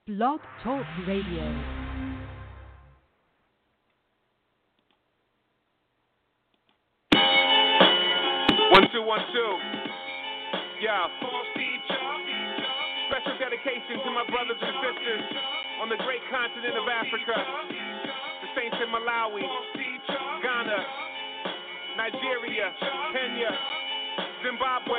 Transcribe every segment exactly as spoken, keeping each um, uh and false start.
Blog Talk Radio. One, two, one, two. Yeah. Special dedication to my brothers and sisters on the great continent of Africa, the saints in Malawi, Ghana, Nigeria, Kenya, Zimbabwe.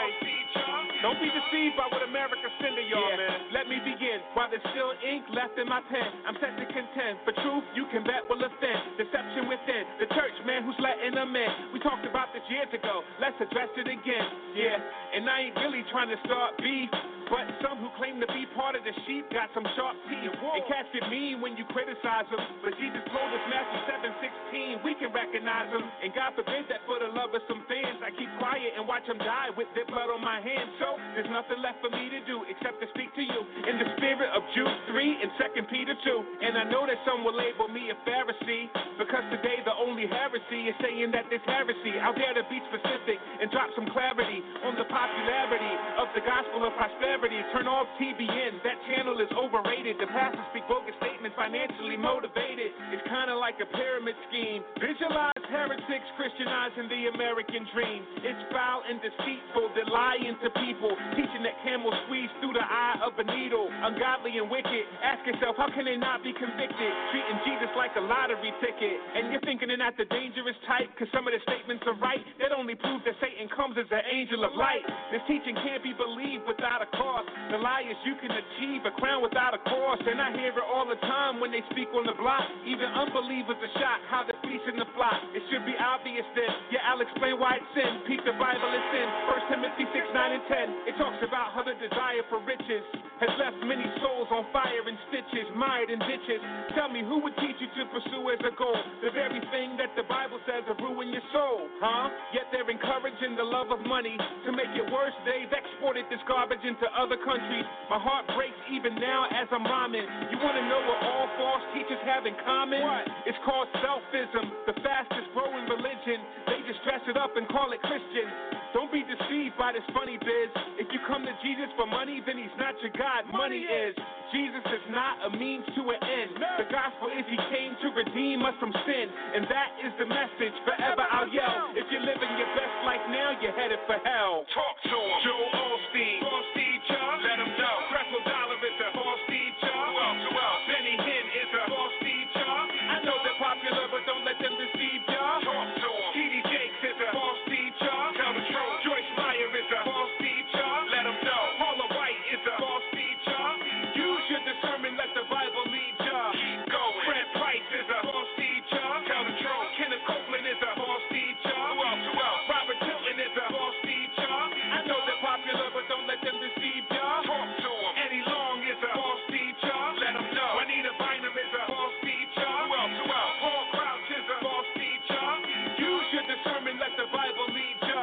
Don't be deceived by what America send to y'all, yeah. man. Let me begin. While there's still ink left in my pen, I'm set to contend. For truth, you can bet will offend. Deception within. The church, man, who's letting them in. We talked about this years ago. Let's address it again. Yeah, and I ain't really trying to start beef, but some who claim to be part of the sheep got some sharp teeth. And cats get mean when you criticize them. But Jesus told us, Matthew seven sixteen, we can recognize them. And God forbid that for the love of some fans, I keep quiet and watch them die with their blood on my hands. So there's nothing left for me to do except to speak to you in the spirit of Jude three and Second Peter two. And I know that some will label me a Pharisee, because today the only heresy is saying that there's heresy. I'll dare to be specific and drop some clarity on the popularity of the gospel of prosperity. Turn off T B N, that channel is overrated. The pastors speak bogus statements, financially motivated. It's kind of like a pyramid scheme. Visualize heretics Christianizing the American dream. It's foul and deceitful, they're lying to people, teaching that camels squeeze through the eye of a needle. Ungodly and wicked. Ask yourself, how can they not be convicted? Treating Jesus like a lottery ticket. And you're thinking they're not the dangerous type, because some of the statements are right. That only proves that Satan comes as an angel of light. This teaching can't be believed without a cost. The lie is you can achieve a crown without a cross. And I hear it all the time when they speak on the block. Even unbelievers are shocked how they're fleecing the flock. It should be obvious then. Yeah, I'll explain why it's sin. Peep the Bible, it's in First Timothy six, nine, and ten. It talks about how the desire for riches has left many souls on fire and stitches, mired in ditches. Tell me, who would teach you to pursue as a goal the very thing that the Bible says will ruin your soul, huh? Yet they're encouraging the love of money. To make it worse, they've exported this garbage into other countries. My heart breaks even now as I'm rhyming. You want to know what all false teachers have in common? What? It's called selfism, the fastest growing religion. They just dress it up and call it Christian. Don't be deceived by this funny biz. If you come to Jesus for money, then he's not your God. Money is. Jesus is not a means to an end. The gospel is he came to redeem us from sin. And that is the message. Forever I'll yell. If you're living your best life now, you're headed for hell. Talk to him. Joel Osteen. False teacher. Let him know. Creflo Dollar is a false teacher. Who else? Who else? Benny Hinn is a false teacher. I know they're popular, but don't let them deceive y'all. Talk to him. T D Jakes is a false teacher. Tell the truth. Joyce Meyer is a false teacher. Let him know. Paula White is a false teacher. Use your discernment, let the Bible lead ya. Keep going. Fred Price is a false teacher. Tell the truth. Kenneth Copeland is a false teacher. Who else? Who else? Robert Tilton is a false teacher. I know they're popular, but don't let them deceive ya. Talk to him. Eddie Long is a false teacher. Let him know. Juanita Bynum is a false teacher. Who else? Who else? Paul Crouch is a false teacher. Use your discernment, let the Bible lead ya.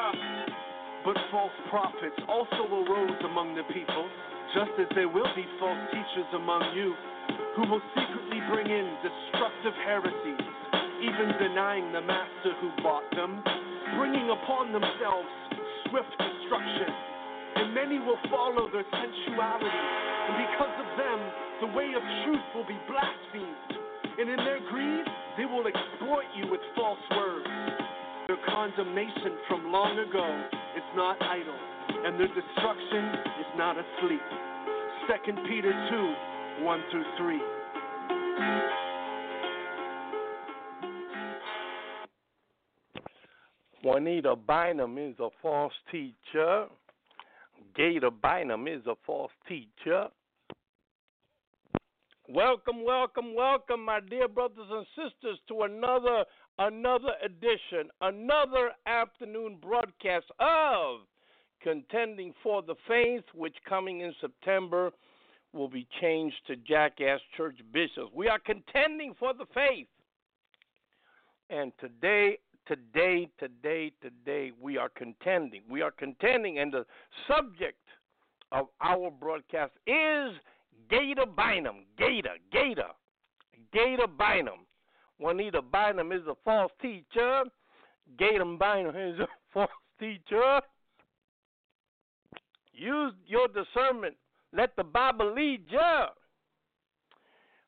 But false prophets also arose among the people, just as there will be false teachers among you, who will secretly bring in destructive heresies, even denying the master who bought them, bringing upon themselves swift destruction. And many will follow their sensuality, and because of them, the way of truth will be blasphemed. And in their greed, they will exploit you with false words. Their condemnation from long ago is not idle, and their destruction is not asleep. Second Peter two, one through three. Juanita Bynum is a false teacher. Gator Bynum is a false teacher. Welcome, welcome, welcome, my dear brothers and sisters, to another another edition, another afternoon broadcast of Contending for the Faith, which coming in September will be changed to Jackass Church Bishops. We are contending for the faith. And today, today, today, today, we are contending. We are contending, and the subject of our broadcast is Gator Bynum. Gator, Gator, Gator Bynum. Juanita Bynum is a false teacher. Gator Bynum is a false teacher. Use your discernment. Let the Bible lead you.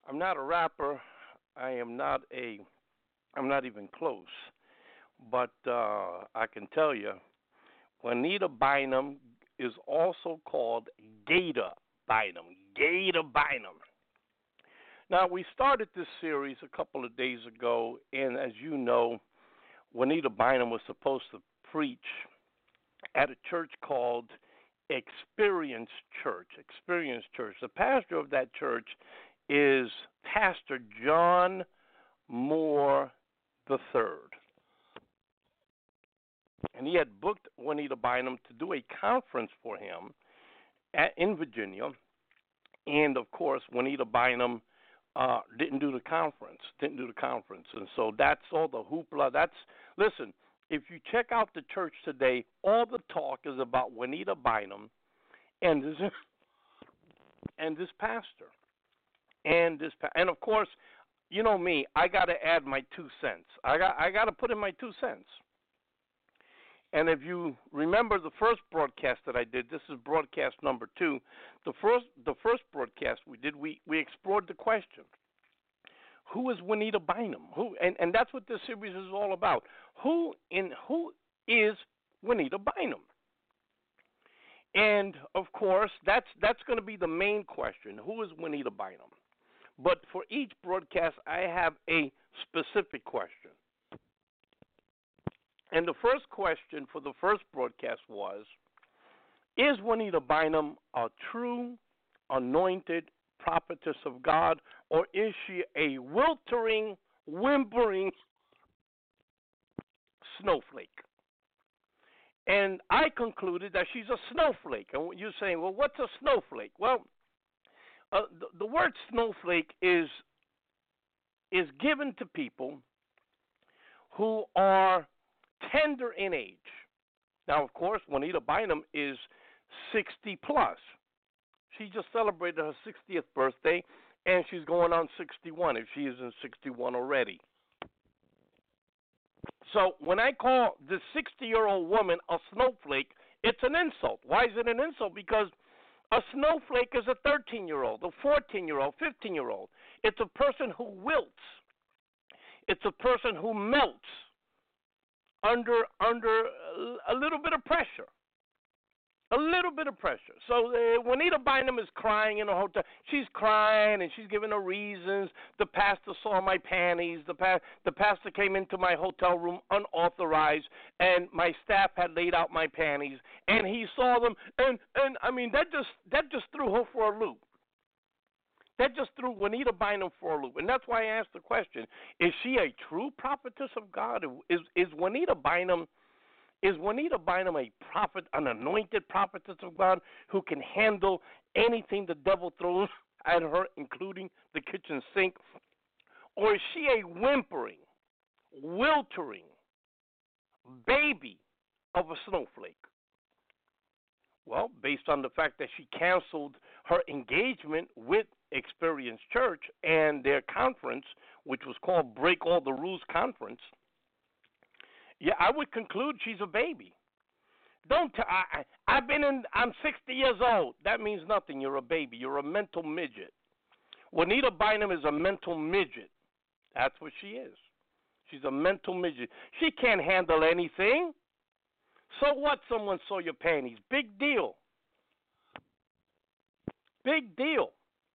I'm not a rapper. I am not a. I'm not even close. But uh, I can tell you, Juanita Bynum is also called Gator Bynum. Gator Bynum. Now, we started this series a couple of days ago, and as you know, Juanita Bynum was supposed to preach at a church called Experience Church. Experience Church. The pastor of that church is Pastor John Moore the Third. And he had booked Juanita Bynum to do a conference for him at, in Virginia. And, of course, Juanita Bynum uh, didn't do the conference, didn't do the conference. And so that's all the hoopla. That's, listen, if you check out the church today, all the talk is about Juanita Bynum and this, and this pastor. And, this, and, of course, you know me, I got to add my two cents. I got I got to put in my two cents. And if you remember the first broadcast that I did, this is broadcast number two. The first, the first broadcast we did, we, we explored the question: who is Juanita Bynum? Who? And, and that's what this series is all about. Who in who is Juanita Bynum? And of course, that's that's going to be the main question: who is Juanita Bynum? But for each broadcast, I have a specific question. And the first question for the first broadcast was, is Juanita Bynum a true anointed prophetess of God, or is she a wiltering, whimpering snowflake? And I concluded that she's a snowflake. And you're saying, well, what's a snowflake? Well, uh, the, the word snowflake is is given to people who are tender in age. Now, of course, Juanita Bynum is sixty plus. She just celebrated her sixtieth birthday, and she's going on sixty-one if she isn't sixty-one already. So when I call this sixty-year-old woman a snowflake, it's an insult. Why is it an insult? Because a snowflake is a thirteen-year-old, a fourteen-year-old, fifteen-year-old. It's a person who wilts. It's a person who melts under under a little bit of pressure. A little bit of pressure. So uh, Juanita Bynum is crying in a hotel. She's crying and she's giving her reasons. The pastor saw my panties. The, pa- the pastor came into my hotel room unauthorized, and my staff had laid out my panties, and he saw them. And, and I mean, that just that just threw her for a loop. That just threw Juanita Bynum for a loop. And that's why I asked the question, is she a true prophetess of God? Is, is Juanita Bynum... Is Juanita Bynum a prophet, an anointed prophetess of God who can handle anything the devil throws at her, including the kitchen sink? Or is she a whimpering, wiltering baby of a snowflake? Well, based on the fact that she canceled her engagement with Experience Church and their conference, which was called Break All the Rules Conference, yeah, I would conclude she's a baby. Don't t- I, I, I've been in. I'm sixty years old. That means nothing. You're a baby. You're a mental midget. Juanita Bynum is a mental midget. That's what she is. She's a mental midget. She can't handle anything. So what? Someone saw your panties. Big deal. Big deal.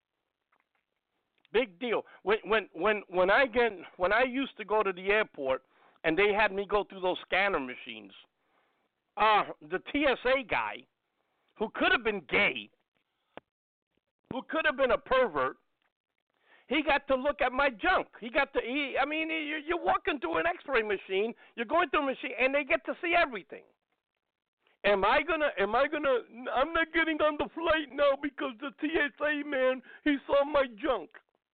Big deal. When when when when I get when I used to go to the airport, and they had me go through those scanner machines, Uh, the T S A guy, who could have been gay, who could have been a pervert, he got to look at my junk. He got to, he, I mean, you're, you're walking through an X-ray machine, you're going through a machine, and they get to see everything. Am I gonna, am I gonna, I'm not getting on the flight now because the T S A man, he saw my junk.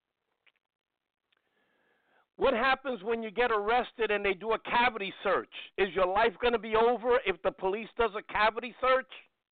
What happens when you get arrested and they do a cavity search? Is your life going to be over if the police does a cavity search?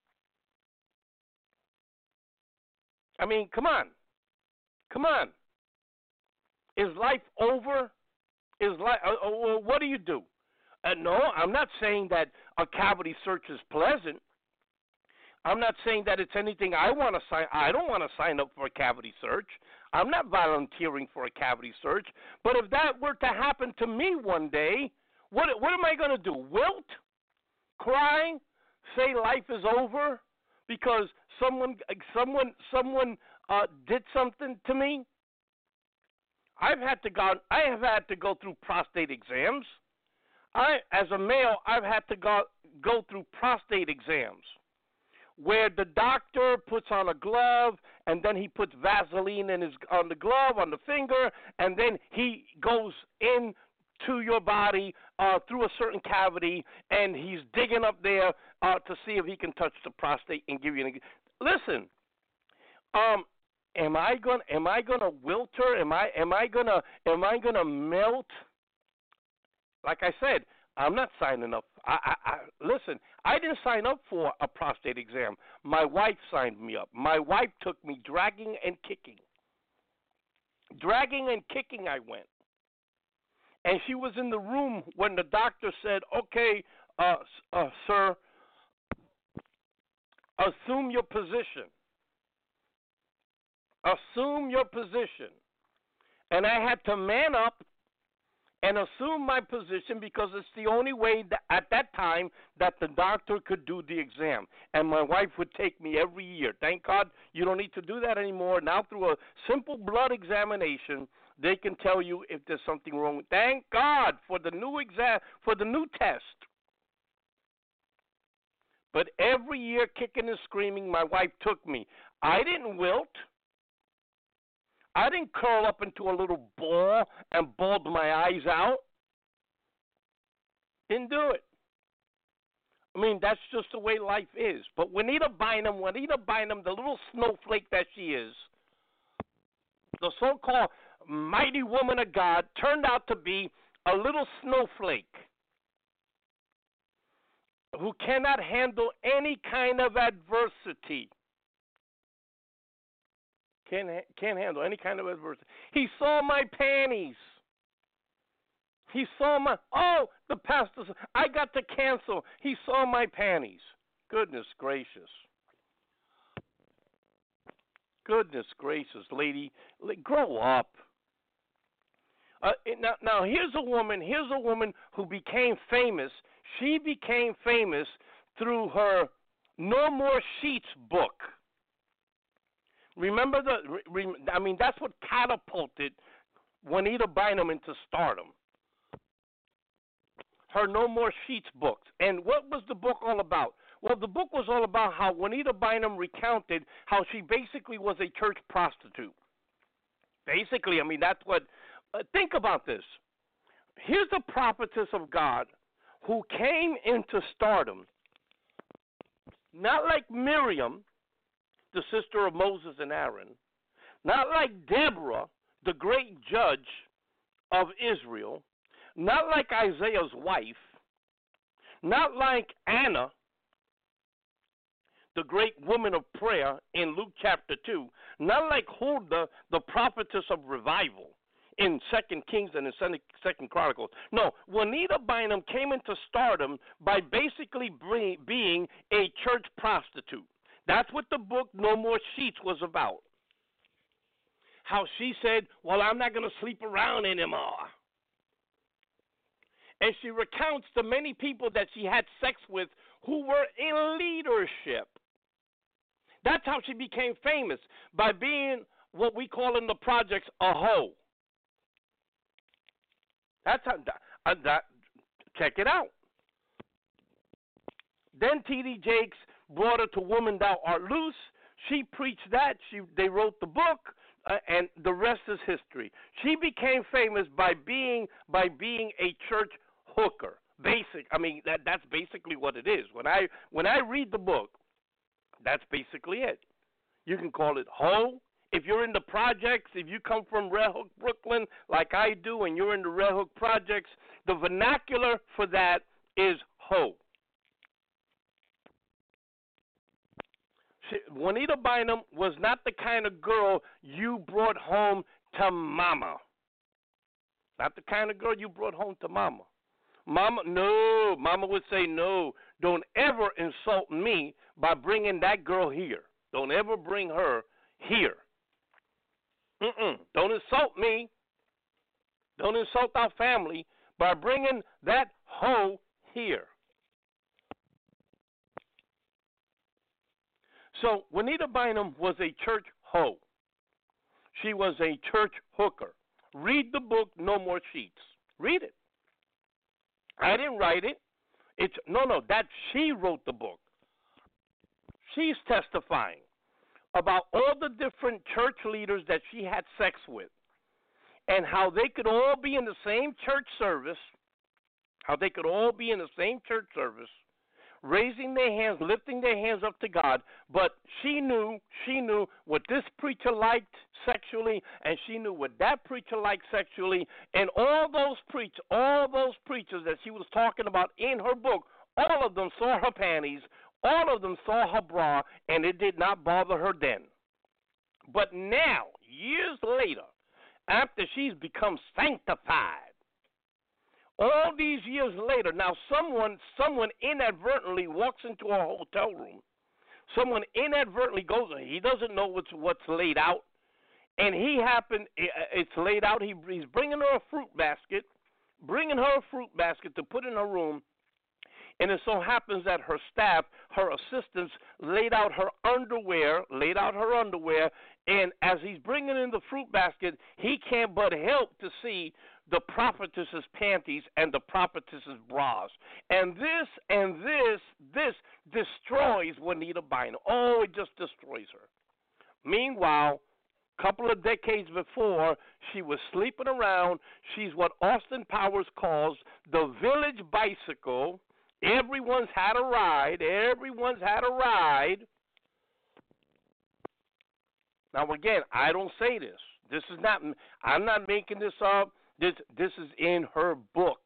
I mean, come on. Come on. Is life over? Is life, uh, uh, what do you do? Uh, no, I'm not saying that a cavity search is pleasant. I'm not saying that it's anything I want to sign. I don't want to sign up for a cavity search. I'm not volunteering for a cavity search. But if that were to happen to me one day, what what am I going to do? Wilt? Cry? Say life is over because someone someone someone uh, did something to me? I've had to go. I have had to go through prostate exams. I, as a male, I've had to go go through prostate exams, where the doctor puts on a glove and then he puts Vaseline in his on the glove on the finger, and then he goes in to your body uh, through a certain cavity, and he's digging up there uh, to see if he can touch the prostate and give you an. Listen, um, am I going? Am I going to wilter? Am I? Am I gonna? Am I gonna melt? Like I said, I'm not signing up. I, I, I listen. I didn't sign up for a prostate exam. My wife signed me up. My wife took me dragging and kicking. Dragging and kicking, I went. And she was in the room when the doctor said, okay, uh, uh, sir, assume your position. Assume your position. And I had to man up and assume my position because it's the only way that, at that time that the doctor could do the exam. And my wife would take me every year. Thank God you don't need to do that anymore. Now through a simple blood examination, they can tell you if there's something wrong. Thank God for the new exam, for the new test. But every year, kicking and screaming, my wife took me. I didn't wilt. I didn't curl up into a little ball and bulge my eyes out. Didn't do it. I mean, that's just the way life is. But Juanita Bynum, Juanita Bynum, the little snowflake that she is, the so-called mighty woman of God, turned out to be a little snowflake who cannot handle any kind of adversity. Can't, can't handle any kind of adversity. He saw my panties. He saw my, oh, the pastor, I got to cancel. He saw my panties. Goodness gracious. Goodness gracious, lady, grow up. Uh, now, now, here's a woman, here's a woman who became famous. She became famous through her No More Sheets book. Remember the, re, I mean, that's what catapulted Juanita Bynum into stardom. Her No More Sheets books. And what was the book all about? Well, the book was all about how Juanita Bynum recounted how she basically was a church prostitute. Basically, I mean, that's what, uh, think about this. Here's a prophetess of God who came into stardom, not like Miriam, the sister of Moses and Aaron, not like Deborah, the great judge of Israel, not like Isaiah's wife, not like Anna, the great woman of prayer in Luke chapter two, not like Huldah, the prophetess of revival in Second Kings and in Second Chronicles. No, Juanita Bynum came into stardom by basically bring, being a church prostitute. That's what the book No More Sheets was about. How she said, well, I'm not going to sleep around anymore. And she recounts the many people that she had sex with who were in leadership. That's how she became famous, by being what we call in the projects a hoe. That's how, uh, that, check it out. Then T D Jakes brought her to Woman Thou Art Loose. She preached that. She, they wrote the book, uh, and the rest is history. She became famous by being by being a church hooker. Basic. I mean, that that's basically what it is. When I when I read the book, that's basically it. You can call it hoe. If you're in the projects, if you come from Red Hook, Brooklyn, like I do, and you're in the Red Hook projects, the vernacular for that is hoe. She, Juanita Bynum was not the kind of girl you brought home to mama. Not the kind of girl you brought home to mama. Mama, no. Mama would say, no, don't ever insult me by bringing that girl here. Don't ever bring her here. Mm-mm. Don't insult me. Don't insult our family by bringing that hoe here. So Juanita Bynum was a church hoe. She was a church hooker. Read the book, No More Sheets. Read it. I didn't write it. It's no, no. That she wrote the book. She's testifying about all the different church leaders that she had sex with, and how they could all be in the same church service. How they could all be in the same church service, raising their hands, lifting their hands up to God, but she knew, she knew what this preacher liked sexually, and she knew what that preacher liked sexually, and all those preach, all those preachers that she was talking about in her book, all of them saw her panties, all of them saw her bra, and it did not bother her then. But now, years later, after she's become sanctified, all these years later, now someone someone inadvertently walks into a hotel room. Someone inadvertently goes, he doesn't know what's what's laid out, and he happened, it's laid out, he, he's bringing her a fruit basket, bringing her a fruit basket to put in her room, and it so happens that her staff, her assistants, laid out her underwear, laid out her underwear, and as he's bringing in the fruit basket, he can't but help to see the prophetess's panties and the prophetess's bras. And this and this, this destroys Juanita Bynum. Oh, it just destroys her. Meanwhile, a couple of decades before, she was sleeping around. She's what Austin Powers calls the village bicycle. Everyone's had a ride. Everyone's had a ride. Now, again, I don't say this. This is not, I'm not making this up. This this is in her book.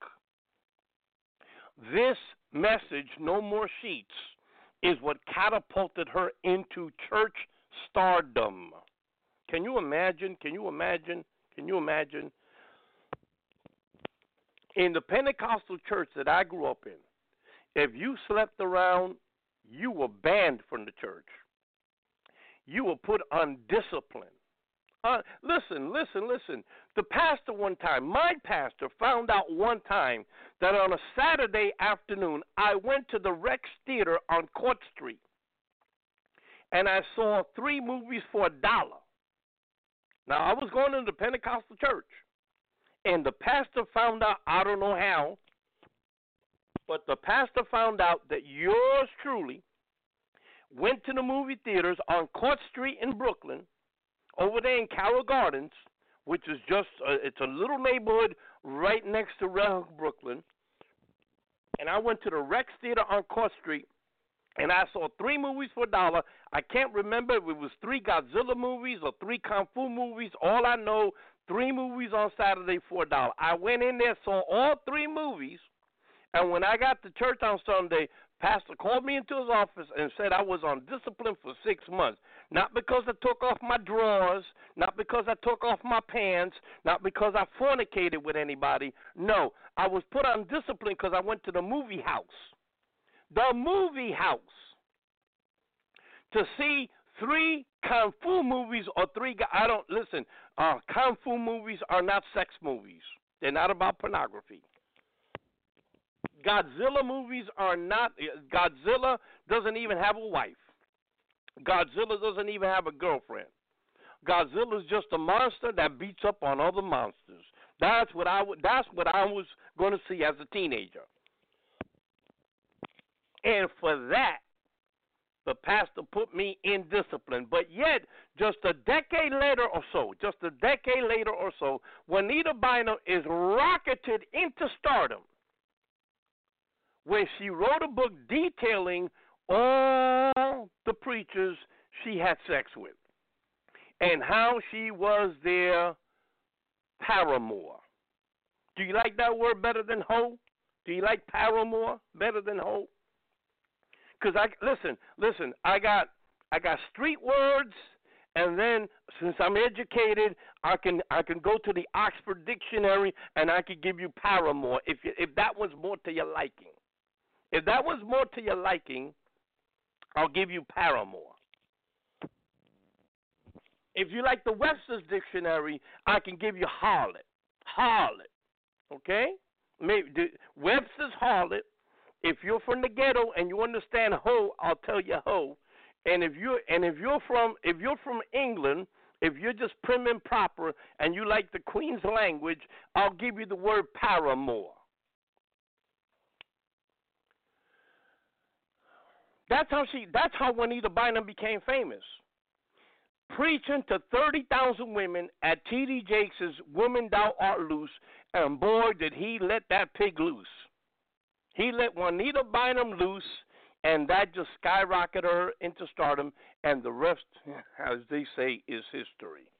This message, No More Sheets, is what catapulted her into church stardom. Can you imagine? Can you imagine? Can you imagine? In the Pentecostal church that I grew up in, if you slept around, you were banned from the church. You were put on discipline. Uh, listen, listen, listen. The pastor one time, my pastor, found out one time that on a Saturday afternoon, I went to the Rex Theater on Court Street, and I saw three movies for a dollar. Now, I was going to the Pentecostal church, and the pastor found out, I don't know how, but the pastor found out that yours truly went to the movie theaters on Court Street in Brooklyn, over there in Carroll Gardens, which is just, a, it's a little neighborhood right next to Red Hook, Brooklyn. And I went to the Rex Theater on Court Street, and I saw three movies for a dollar. I can't remember if it was three Godzilla movies or three Kung Fu movies. All I know, three movies on Saturday for a dollar. I went in there, saw all three movies, and when I got to church on Sunday, pastor called me into his office and said I was on discipline for six months. Not because I took off my drawers, not because I took off my pants, not because I fornicated with anybody. No, I was put on discipline because I went to the movie house. The movie house. To see three Kung Fu movies or three, I don't, listen, uh, Kung Fu movies are not sex movies. They're not about pornography. Godzilla movies are not, Godzilla doesn't even have a wife. Godzilla doesn't even have a girlfriend. Godzilla is just a monster that beats up on other monsters. That's what I would, that's what I was going to see as a teenager. And for that, the pastor put me in discipline. But yet, just a decade later or so, just a decade later or so, Juanita Bynum is rocketed into stardom, where she wrote a book detailing all the preachers she had sex with and how she was their paramour. Do you like that word better than hoe? Do you like paramour better than hoe? Because I listen, listen. I got I got street words and then since I'm educated, I can I can go to the Oxford Dictionary and I can give you paramour if you, if that was more to your liking. If that was more to your liking, I'll give you paramour. If you like the Webster's Dictionary, I can give you harlot. Harlot. Okay? Maybe the, Webster's harlot. If you're from the ghetto and you understand hoe, I'll tell you hoe. And if you and if you're from if you're from England, if you're just prim and proper and you like the Queen's language, I'll give you the word paramour. That's how she. That's how Juanita Bynum became famous, preaching to thirty thousand women at T D Jakes' "Woman Thou Art Loose," and boy, did he let that pig loose. He let Juanita Bynum loose, and that just skyrocketed her into stardom. And the rest, as they say, is history.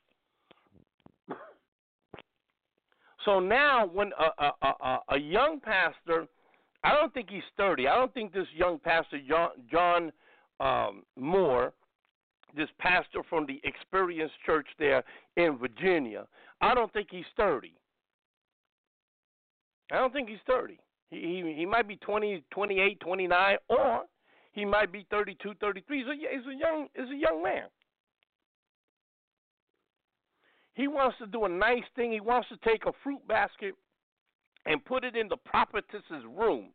So now, when a a, a, a young pastor. I don't think he's thirty. I don't think this young pastor, John, John um, Moore, this pastor from the Experience Church there in Virginia, I don't think he's thirty. I don't think he's thirty. He, he, he might be twenty, twenty-eight, twenty-nine, or he might be thirty-two, thirty-three. He's a, he's a, young, he's a young man. He wants to do a nice thing. He wants to take a fruit basket and put it in the prophetess's room.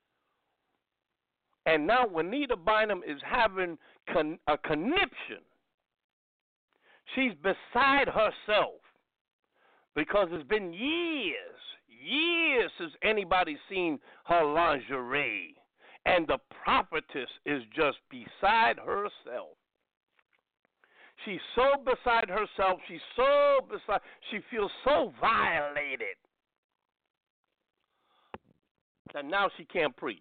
And now Juanita Bynum is having con- a conniption. She's beside herself because it's been years, years since anybody's seen her lingerie. And the prophetess is just beside herself. She's so beside herself. She's so beside, she feels so violated. And now she can't preach.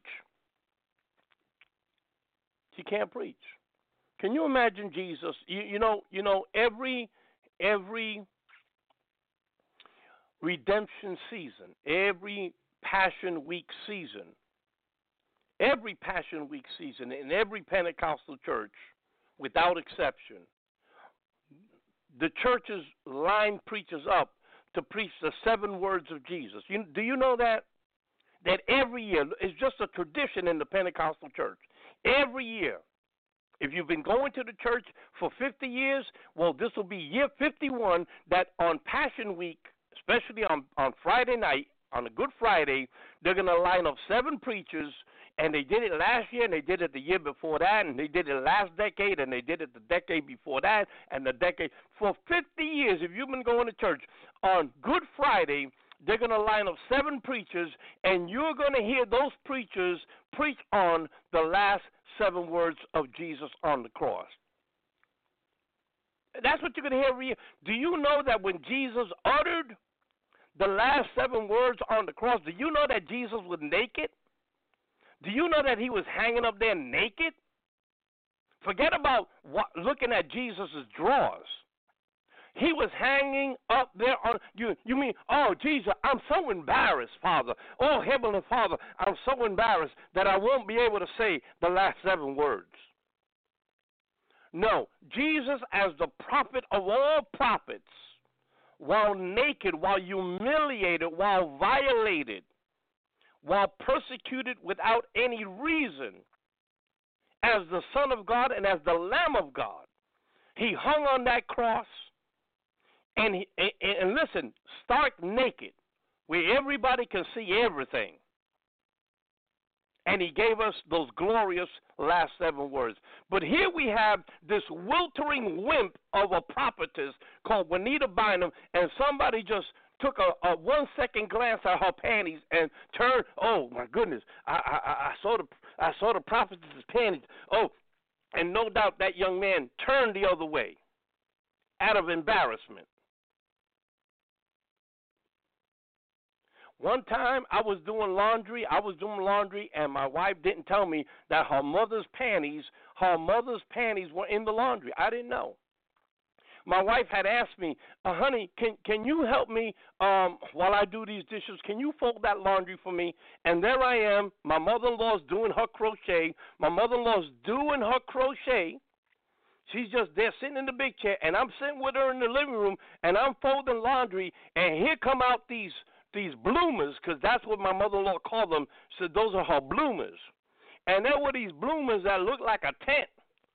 She can't preach. Can you imagine Jesus? You, you know, you know, every every redemption season, every Passion Week season, every Passion Week season in every Pentecostal church, without exception, the churches line preachers up to preach the seven words of Jesus. You, do you know that? That every year, it's just a tradition in the Pentecostal church. Every year, if you've been going to the church for fifty years, well, this will be year fifty-one, that on Passion Week, especially on, on Friday night, on a Good Friday, they're going to line up seven preachers, and they did it last year, and they did it the year before that, and they did it last decade, and they did it the decade before that, and the decade. For fifty years, if you've been going to church, on Good Friday, they're going to line up seven preachers, and you're going to hear those preachers preach on the last seven words of Jesus on the cross. That's what you're going to hear every year. Do you know that when Jesus uttered the last seven words on the cross, do you know that Jesus was naked? Do you know that he was hanging up there naked? Forget about what, looking at Jesus' drawers. He was hanging up there on you. You mean, oh, Jesus, I'm so embarrassed, Father. Oh, Heavenly Father, I'm so embarrassed that I won't be able to say the last seven words. No, Jesus, as the prophet of all prophets, while naked, while humiliated, while violated, while persecuted without any reason, as the Son of God and as the Lamb of God, he hung on that cross. And, he, and, and listen, stark naked, where everybody can see everything. And he gave us those glorious last seven words. But here we have this weltering wimp of a prophetess called Juanita Bynum, and somebody just took a, a one-second glance at her panties and turned, oh, my goodness, I, I, I, saw, the, I saw the prophetess's panties. Oh, and no doubt that young man turned the other way out of embarrassment. One time I was doing laundry, I was doing laundry, and my wife didn't tell me that her mother's panties, her mother's panties were in the laundry. I didn't know. My wife had asked me, uh, honey, can can you help me um, while I do these dishes? Can you fold that laundry for me? And there I am. My mother-in-law's doing her crochet. My mother-in-law's doing her crochet. She's just there sitting in the big chair, and I'm sitting with her in the living room, and I'm folding laundry, and here come out these these bloomers, because that's what my mother-in-law called them. So those are her bloomers. And there were these bloomers that looked like a tent.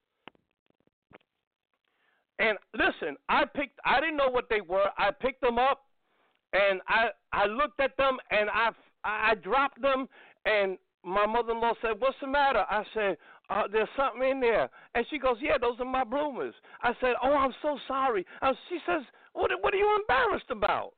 And listen, I picked, I didn't know what they were. I picked them up, and I I looked at them, and I, I dropped them, and my mother-in-law said, "What's the matter?" I said, uh, "There's something in there." And she goes, "Yeah, those are my bloomers." I said, "Oh, I'm so sorry." Uh, she says, what, what are you embarrassed about?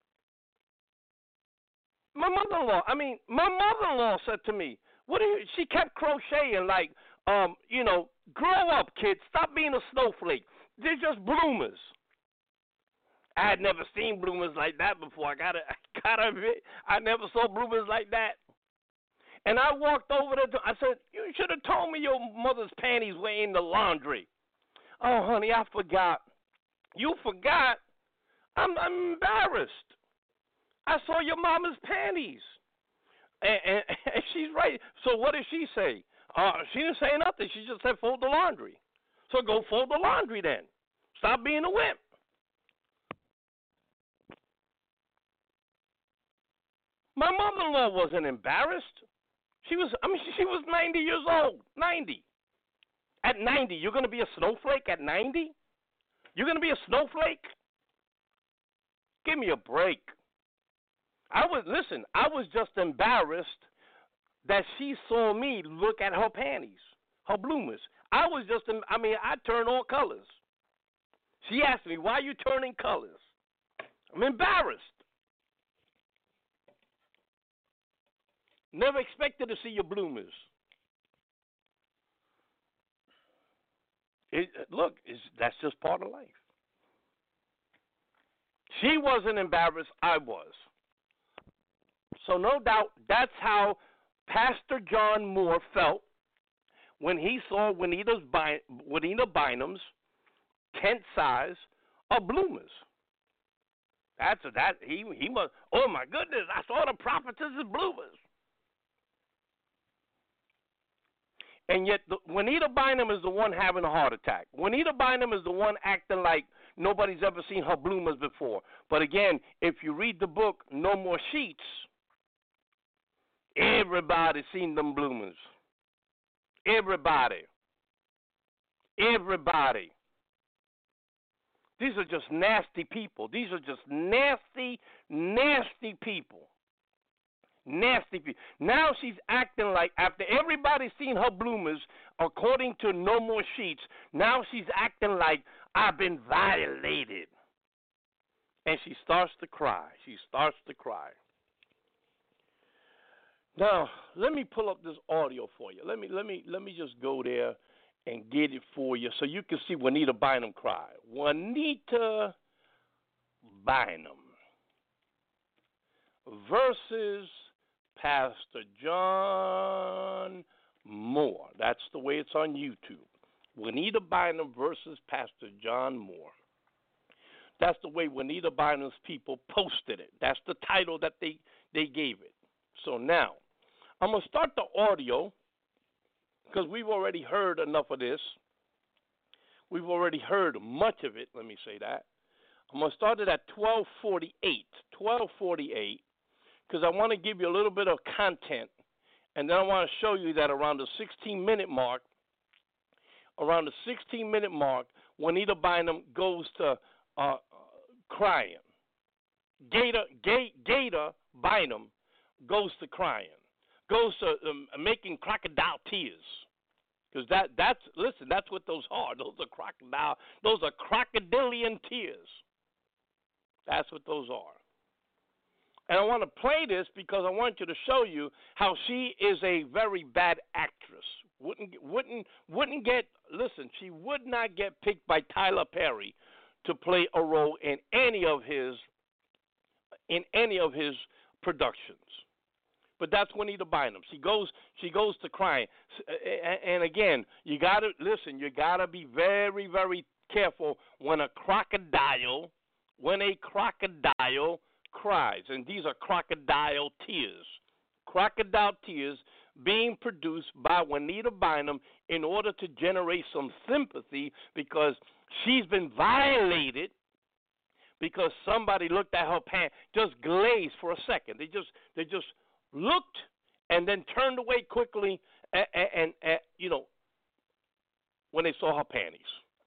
My mother-in-law, I mean, my mother-in-law said to me, "What are you?" She kept crocheting like, um, you know, grow up, kid. Stop being a snowflake. They're just bloomers. I had never seen bloomers like that before. I gotta, I gotta admit, I never saw bloomers like that. And I walked over there. I said, "You should have told me your mother's panties were in the laundry." "Oh, honey, I forgot." "You forgot?" I'm, I'm embarrassed. I saw your mama's panties. And, and, and she's right. So what did she say? Uh, she didn't say nothing. She just said fold the laundry. So go fold the laundry then. Stop being a wimp. My mother-in-law wasn't embarrassed. She was, I mean, she was ninety years old. ninety. At ninety, you're going to be a snowflake at ninety? You're going to be a snowflake? Give me a break. I was, listen, I was just embarrassed that she saw me look at her panties, her bloomers. I was just, I mean, I turn all colors. She asked me, "Why are you turning colors?" I'm embarrassed. Never expected to see your bloomers. It, look, it's, that's just part of life. She wasn't embarrassed. I was. So no doubt that's how Pastor John Moore felt when he saw Juanita, By- Juanita Bynum's tent size of bloomers. That's a, that he he must. Oh my goodness! I saw the prophetess's bloomers. And yet, the, Juanita Bynum is the one having a heart attack. Juanita Bynum is the one acting like nobody's ever seen her bloomers before. But again, if you read the book No More Sheets, everybody's seen them bloomers. Everybody. Everybody. These are just nasty people. These are just nasty, nasty people. Nasty people. Now she's acting like, after everybody's seen her bloomers, according to No More Sheets, now she's acting like, I've been violated. And she starts to cry. She starts to cry. Now, let me pull up this audio for you. Let me let me let me just go there and get it for you so you can see Juanita Bynum cry. Juanita Bynum versus Pastor John Moore. That's the way it's on YouTube. Juanita Bynum versus Pastor John Moore. That's the way Juanita Bynum's people posted it. That's the title that they, they gave it. So now, I'm going to start the audio because we've already heard enough of this. We've already heard much of it, let me say that. I'm going to start it at twelve forty-eight. twelve forty-eight, because I want to give you a little bit of content, and then I want to show you that around the sixteen-minute mark, around the sixteen-minute mark, Juanita Bynum goes to uh, crying. Gator, Ga- Gator Bynum goes to crying, goes to um, making crocodile tears. Because that, that's, listen, that's what those are. Those are crocodile, those are crocodilian tears. That's what those are. And I want to play this because I want you to show you how she is a very bad actress. Wouldn't, wouldn't, wouldn't get, listen, she would not get picked by Tyler Perry to play a role in any of his, in any of his productions. But that's Juanita Bynum. She goes, she goes to crying. And again, you gotta listen. You gotta be very, very careful when a crocodile, when a crocodile cries. And these are crocodile tears. Crocodile tears being produced by Juanita Bynum in order to generate some sympathy because she's been violated because somebody looked at her pants, just glazed for a second. They just they just looked and then turned away quickly and, and, and you know, when they saw her panties.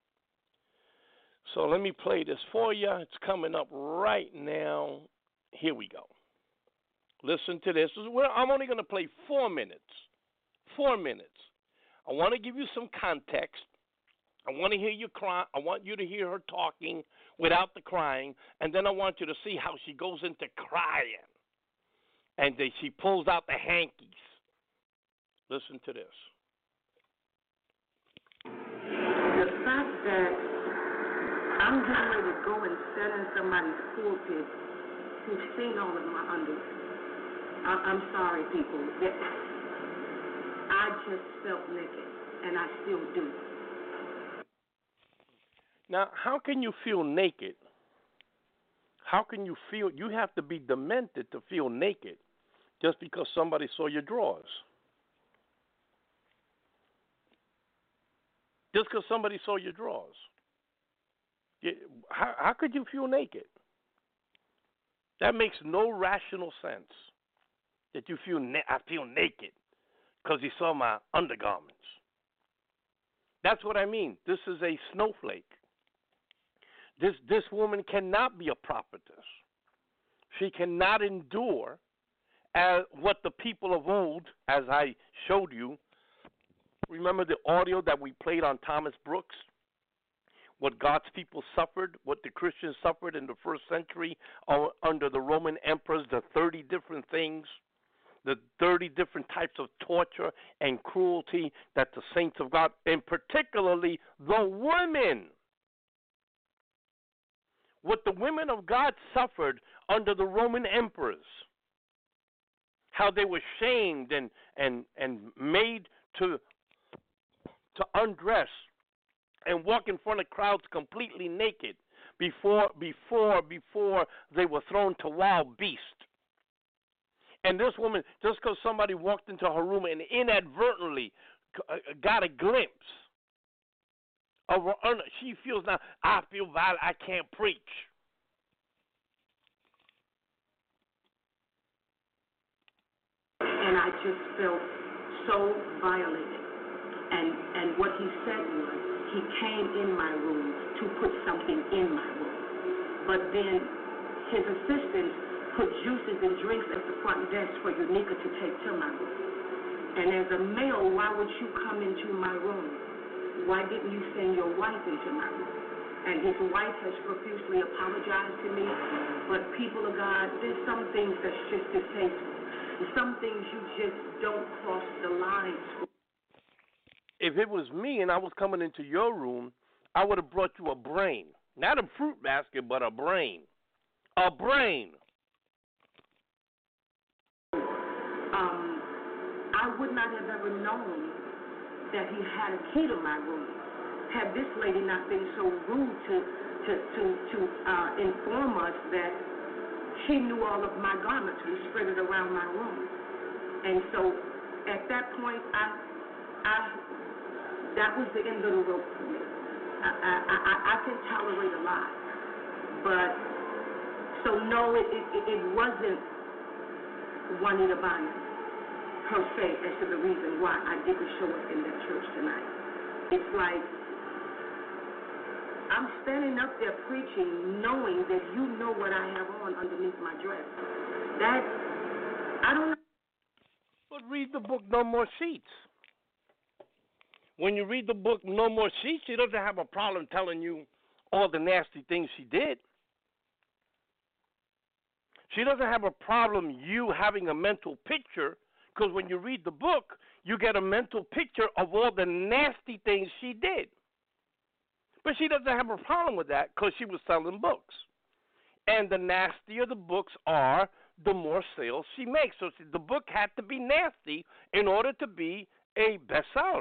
So let me play this for you. It's coming up right now. Here we go. Listen to this. I'm only going to play four minutes. Four minutes. I want to give you some context. I want to hear you cry. I want you to hear her talking without the crying, and then I want you to see how she goes into crying, and then she pulls out the hankies. Listen to this. The fact that I'm getting ready to go and sit in somebody's pulpit who's seen all of my underwear. I- I'm sorry, people. I just felt naked, and I still do. Now, how can you feel naked? How can you feel? You have to be demented to feel naked just because somebody saw your drawers. Just because somebody saw your drawers. How, how could you feel naked? That makes no rational sense. That you feel, na- I feel naked because he saw my undergarments. That's what I mean. This is a snowflake. This this woman cannot be a prophetess. She cannot endure as what the people of old, as I showed you. Remember the audio that we played on Thomas Brooks? What God's people suffered, what the Christians suffered in the first century uh, under the Roman emperors, the thirty different things, the thirty different types of torture and cruelty that the saints of God, and particularly the women, what the women of God suffered under the Roman emperors, how they were shamed and, and, and made to, to undress and walk in front of crowds completely naked before before before they were thrown to wild beasts. And this woman, just because somebody walked into her room and inadvertently got a glimpse of her, she feels now, I feel violent, I can't preach. And I just felt so violated. And and what he said was, he came in my room to put something in my room. But then his assistants put juices and drinks at the front desk for Unica to take to my room. And as a male, why would you come into my room? Why didn't you send your wife into my room? And his wife has profusely apologized to me. But people of God, there's some things that's just distasteful. Some things you just don't cross the lines for. If it was me and I was coming into your room, I would have brought you a brain. Not a fruit basket, but a brain. A brain. Um, I would not have ever known that he had a key to my room had this lady not been so rude to to to, to uh, inform us that she knew all of my garments were spread around my room. And so at that point, I, I that was the end of the rope for me. I, I, I, I can tolerate a lot, but so no, it it, it wasn't Juanita Bynum per se as to the reason why I didn't show up in that church tonight. It's like I'm standing up there preaching, knowing that you know what I have on underneath my dress. That I don't know. But read the book, No More Sheets. When you read the book, No More Sheets, she doesn't have a problem telling you all the nasty things she did. She doesn't have a problem you having a mental picture, because when you read the book, you get a mental picture of all the nasty things she did. But she doesn't have a problem with that because she was selling books. And the nastier the books are, the more sales she makes. So the book had to be nasty in order to be a bestseller.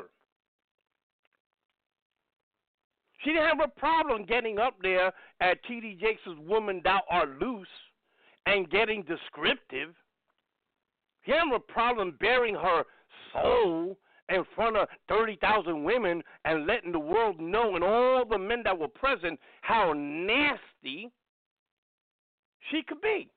She didn't have a problem getting up there at T D Jakes' Woman Thou Art Loose and getting descriptive. She didn't have a problem bearing her soul in front of thirty thousand women and letting the world know and all the men that were present how nasty she could be.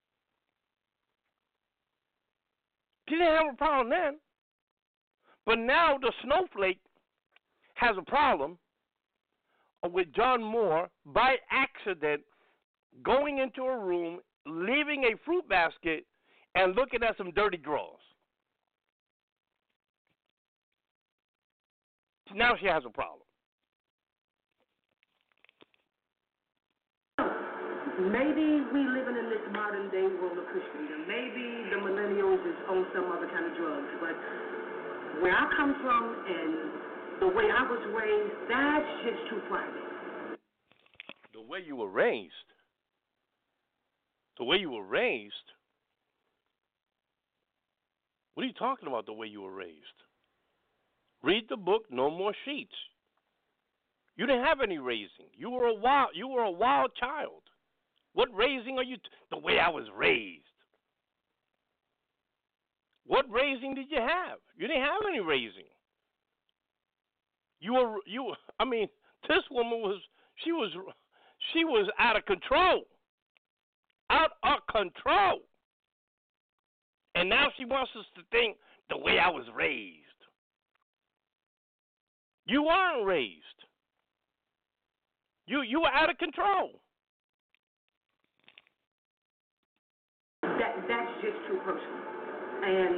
She didn't have a problem then. But now the snowflake has a problem with John Moore by accident going into a room, leaving a fruit basket, and looking at some dirty drawers. Now she has a problem. Maybe we living in this modern day world of Christendom. Maybe the millennials is on some other kind of drugs. But where I come from and the way I was raised, that's just too private. The way you were raised. The way you were raised? What are you talking about, the way you were raised? Read the book, No More Sheets. You didn't have any raising. You were a wild, you were a wild child. What raising are you? T- the way I was raised. What raising did you have? You didn't have any raising. You were, you. Were, I mean, this woman was, she was, she was out of control. Out of control. And now she wants us to think the way I was raised. You weren't raised. You you were out of control. That that's just too personal. And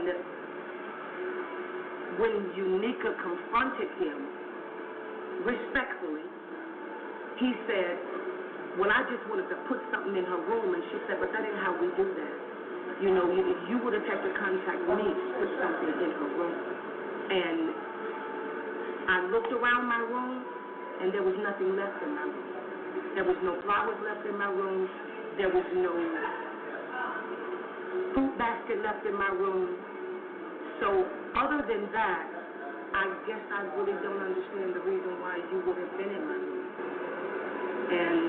when Unica confronted him respectfully, he said, "Well, I just wanted to put something in her room," and she said, "But that ain't how we do that. You know, you, you would have had to contact me to put something in her room." And I looked around my room, and there was nothing left in my room. There was no flowers left in my room. There was no fruit basket left in my room. So other than that, I guess I really don't understand the reason why you would have been in my room. And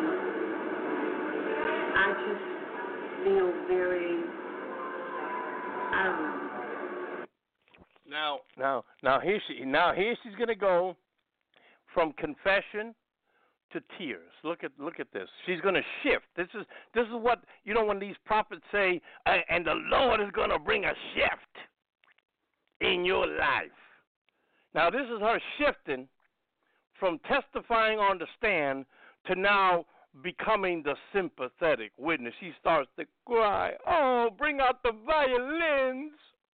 I just feel very, I don't know. Now, now, now here she, now here she's gonna go from confession to tears. Look at, look at this. She's gonna shift. This is, this is what you know when these prophets say, and the Lord is gonna bring a shift in your life. Now, this is her shifting from testifying on the stand to now becoming the sympathetic witness. She starts to cry. Oh, bring out the violins.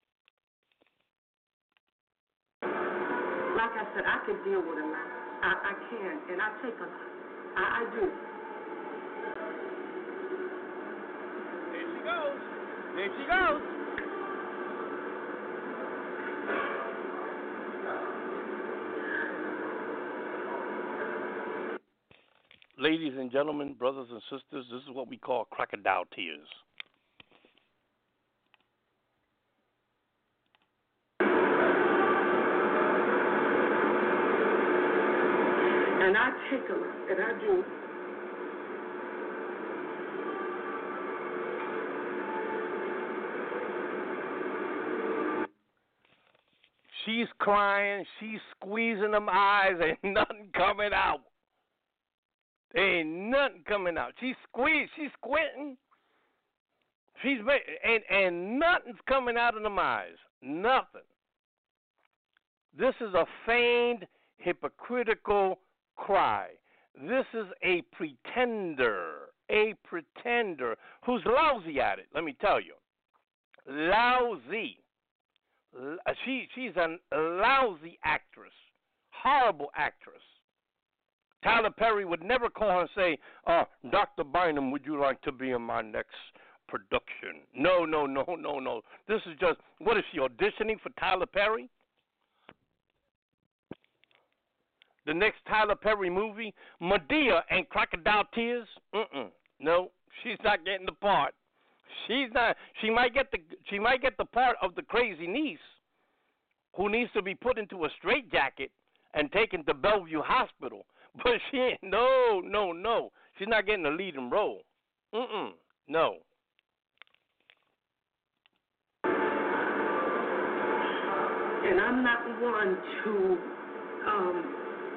Like I said, I can deal with a lot. I, I can, and I take a lot. I, I do. There she goes. There she goes. Ladies and gentlemen, brothers and sisters, this is what we call crocodile tears. And I take a lot, and I do. She's crying, she's squeezing them eyes, ain't nothing coming out. There ain't nothing coming out. She's squeezed, she's squinting. She's and and nothing's coming out of them eyes. Nothing. This is a feigned, hypocritical cry. This is a pretender, a pretender who's lousy at it, let me tell you. Lousy. She, she's a lousy actress, horrible actress. Tyler Perry would never call her and say, uh, Doctor Bynum, would you like to be in my next production? No, no, no, no, no. This is just, what is she, auditioning for Tyler Perry? The next Tyler Perry movie, Medea and Crocodile Tears? Mm-mm. No, she's not getting the part. She's not. She might get the. She might get the part of the crazy niece, who needs to be put into a straitjacket and taken to Bellevue Hospital. But she ain't. No, no, no. She's not getting the leading role. Mm-mm. No. And I'm not one to, um,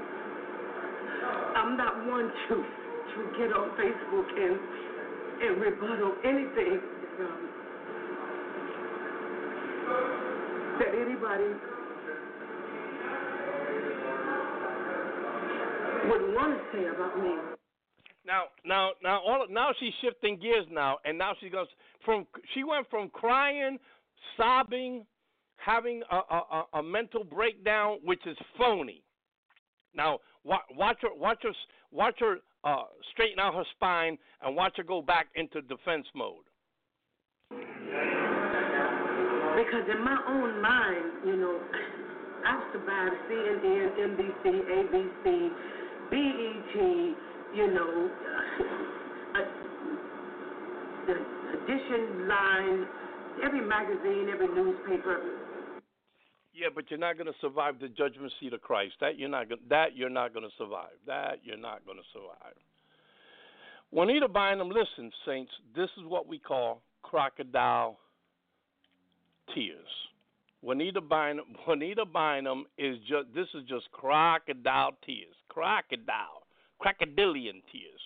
I'm not one to to get on Facebook and and rebuttal anything um, that anybody would want to say about me. Now, now, now, all, now she's shifting gears now, and now she goes from she went from crying, sobbing, having a, a, a mental breakdown, which is phony. Now, watch, watch her, watch her, watch her uh, straighten out her spine, and watch her go back into defense mode. Because in my own mind, you know, I've survived C N N, N B C, A B C, B E T, you know, uh, the edition line, every magazine, every newspaper. Yeah, but you're not going to survive the judgment seat of Christ. That you're not. Gonna, that you're not going to survive. That you're not going to survive. Juanita Bynum, listen, saints. This is what we call crocodile tears. Juanita Bynum. Juanita Bynum is just. This is just crocodile tears. Crocodile. Crocodilian tears.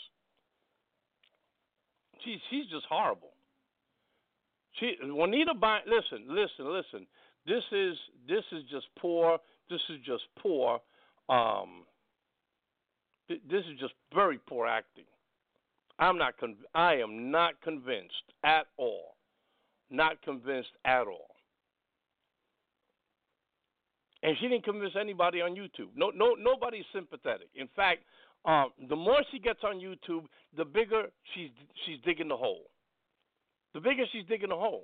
She, she's just horrible. She, Juanita Bynum. Listen, listen, listen. This is this is just poor. This is just poor. Um, th- this is just very poor acting. I'm not. Con- I am not convinced at all. Not convinced at all. And she didn't convince anybody on YouTube. No, no, nobody's sympathetic. In fact, um, the more she gets on YouTube, the bigger she's she's digging the hole. The bigger she's digging the hole.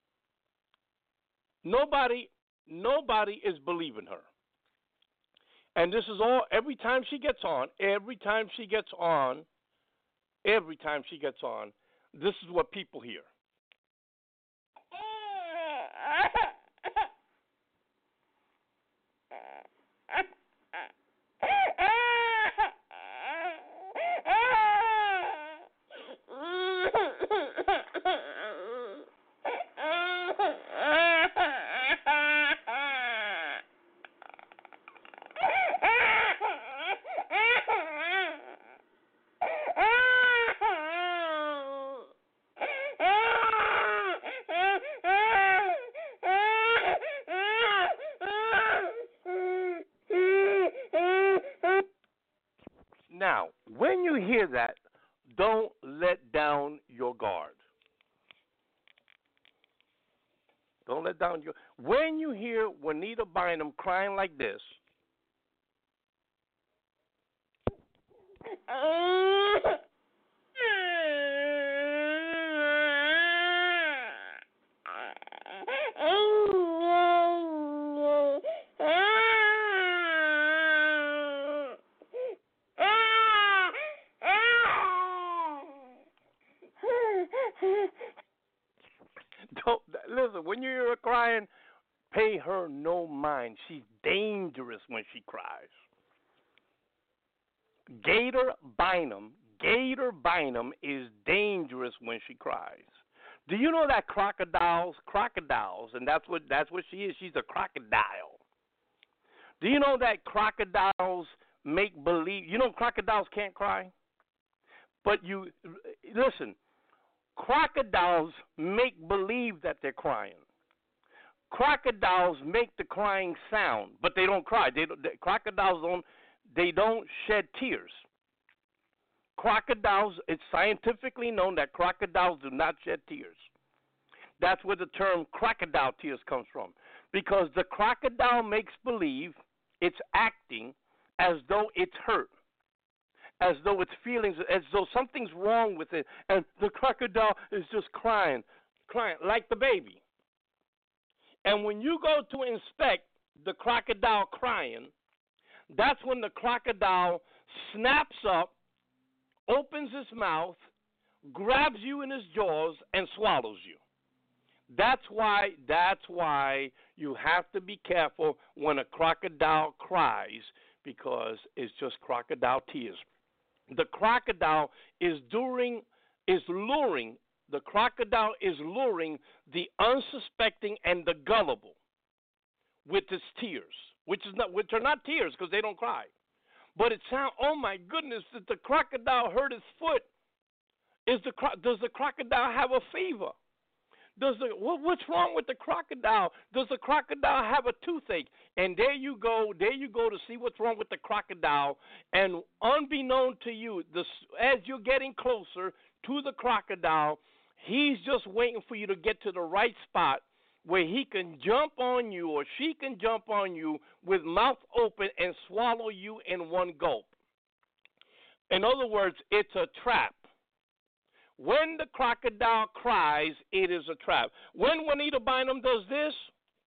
Nobody, nobody is believing her. And this is all, every time she gets on, every time she gets on, every time she gets on, this is what people hear. Now, when you hear that, don't let down your guard. Don't let down your. When you hear Juanita Bynum crying like this, don't listen. When you hear her crying, pay her no mind. She's dangerous when she cries. Gator Bynum, Gator Bynum is dangerous when she cries. Do you know that crocodiles, crocodiles, and that's what that's what she is. She's a crocodile. Do you know that crocodiles make believe? You know crocodiles can't cry, but you listen. Crocodiles make believe that they're crying. Crocodiles make the crying sound, but they don't cry. They, they crocodiles don't. They don't shed tears. Crocodiles. It's scientifically known that crocodiles do not shed tears. That's where the term crocodile tears comes from, because the crocodile makes believe it's acting as though it's hurt, as though it's feelings, as though something's wrong with it, and the crocodile is just crying, crying like the baby. And when you go to inspect the crocodile crying, that's when the crocodile snaps up, opens his mouth, grabs you in his jaws, and swallows you. That's why, that's why you have to be careful when a crocodile cries, because it's just crocodile tears. The crocodile is during, is luring, the crocodile is luring the unsuspecting and the gullible. with its tears, which is not, which are not tears because they don't cry. But it sounds, oh my goodness, did the crocodile hurt his foot? Is the does the crocodile have a fever? Does the what, what's wrong with the crocodile? Does the crocodile have a toothache? And there you go, there you go to see what's wrong with the crocodile. And unbeknown to you, this, as you're getting closer to the crocodile, he's just waiting for you to get to the right spot where he can jump on you or she can jump on you with mouth open and swallow you in one gulp. In other words, it's a trap. When the crocodile cries, it is a trap. When Juanita Bynum does this,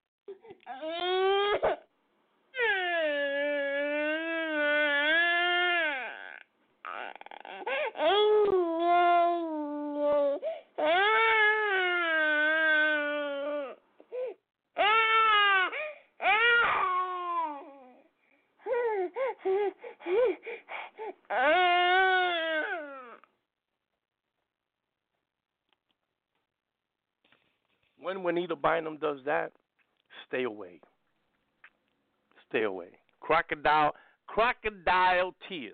when Juanita Bynum does that, stay away. Stay away. Crocodile, crocodile tears.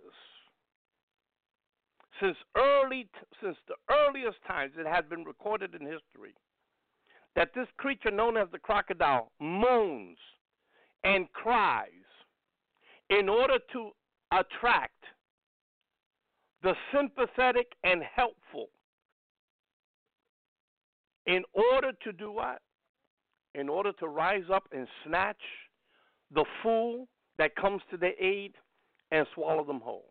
Since early, since the earliest times, it has been recorded in history that this creature known as the crocodile moans and cries in order to attract the sympathetic and helpful. In order to do what? In order to rise up and snatch the fool that comes to their aid and swallow them whole.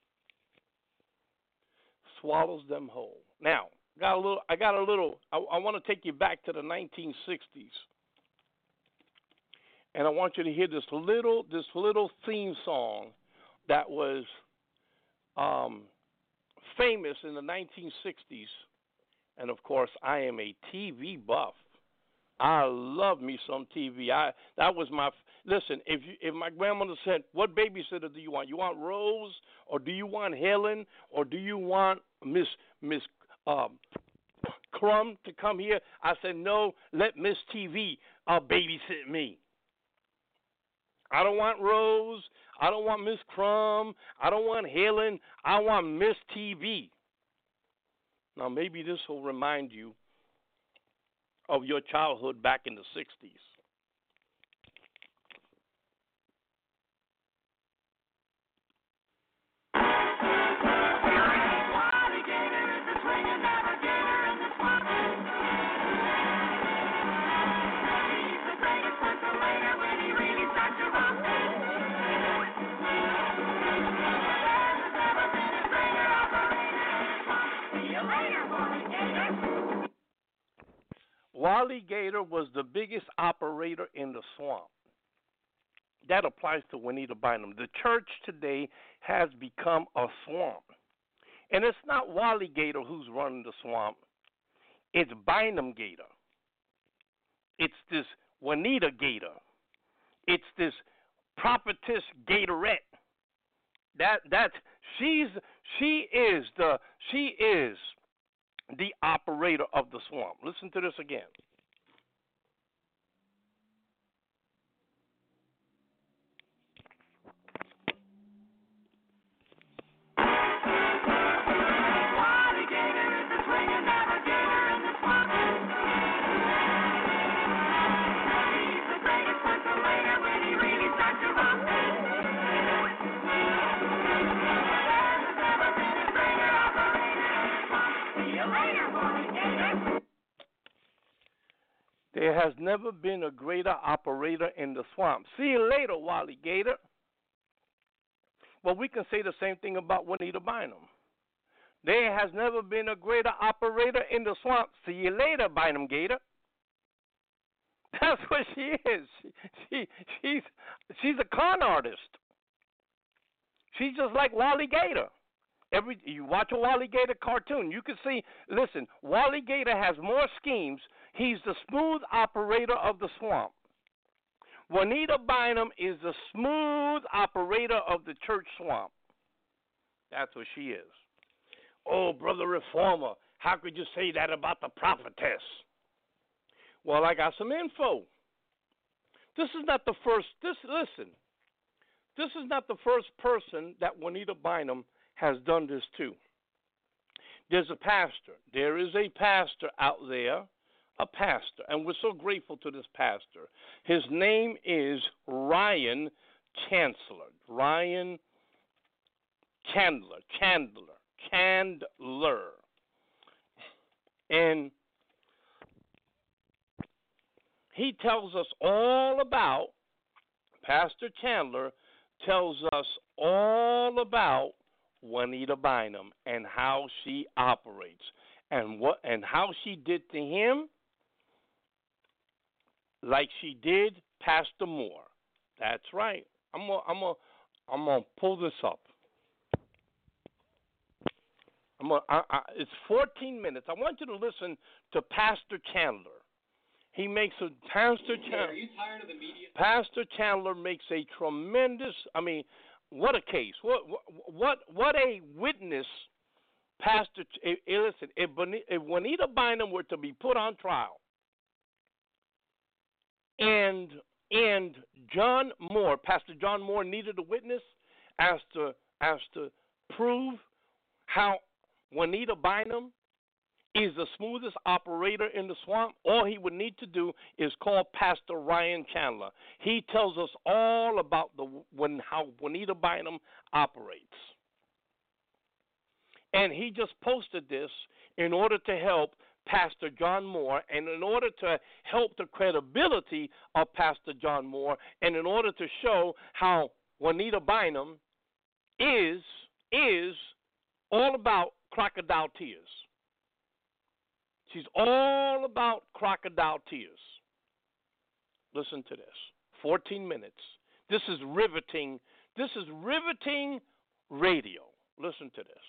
Swallows them whole. Now, got a little. I got a little. I, I want to take you back to the nineteen sixties, and I want you to hear this little, this little theme song that was um, famous in the nineteen sixties. And, of course, I am a T V buff. I love me some T V. I that was my listen. If you, if my grandmother said, "What babysitter do you want? You want Rose, or do you want Helen, or do you want Miss Miss um, Crumb to come here?" I said, "No, let Miss T V uh, babysit me. I don't want Rose. I don't want Miss Crumb. I don't want Helen. I want Miss T V." Now, maybe this will remind you of your childhood back in the sixties. Wally Gator was the biggest operator in the swamp. That applies to Juanita Bynum. The church today has become a swamp. And it's not Wally Gator who's running the swamp. It's Bynum Gator. It's this Juanita Gator. It's this prophetess Gatorette. That that she's she is the she is the operator of the swamp. Listen to this again. There has never been a greater operator in the swamp. See you later, Wally Gator. Well, we can say the same thing about Juanita Bynum. There has never been a greater operator in the swamp. See you later, Bynum Gator. That's what she is. She, she, she's, she's a con artist. She's just like Wally Gator. Every you watch a Wally Gator cartoon, you can see, listen, Wally Gator has more schemes. He's the smooth operator of the swamp. Juanita Bynum is the smooth operator of the church swamp. That's what she is. Oh, Brother Reformer, how could you say that about the prophetess? Well, I got some info. This is not the first. This listen. This is not the first person that Juanita Bynum has done this to. There's a pastor. There is a pastor out there, a pastor, and we're so grateful to this pastor. His name is Ryan Chancellor. Ryan Chandler. Chandler. Chandler. And he tells us all about, Pastor Chandler tells us all about Juanita Bynum and how she operates and what and how she did to him like she did Pastor Moore. That's right. I'm gonna I'm gonna I'm gonna pull this up. I'm gonna, I, I, it's fourteen minutes. I want you to listen to Pastor Chandler. He makes a Pastor Chandler. Are you tired of the media? Pastor Chandler makes a tremendous. I mean, what a case. What what what a witness. Pastor. If, listen, if, if Juanita Bynum were to be put on trial, and and John Moore, Pastor John Moore, needed a witness as to as to prove how Juanita Bynum is the smoothest operator in the swamp, all he would need to do is call Pastor Ryan Chandler. He tells us all about the when how Juanita Bynum operates. And he just posted this in order to help Pastor John Moore, and in order to help the credibility of Pastor John Moore, and in order to show how Juanita Bynum is is all about crocodile tears. She's all about crocodile tears. Listen to this. fourteen minutes. This is riveting. This is riveting radio. Listen to this.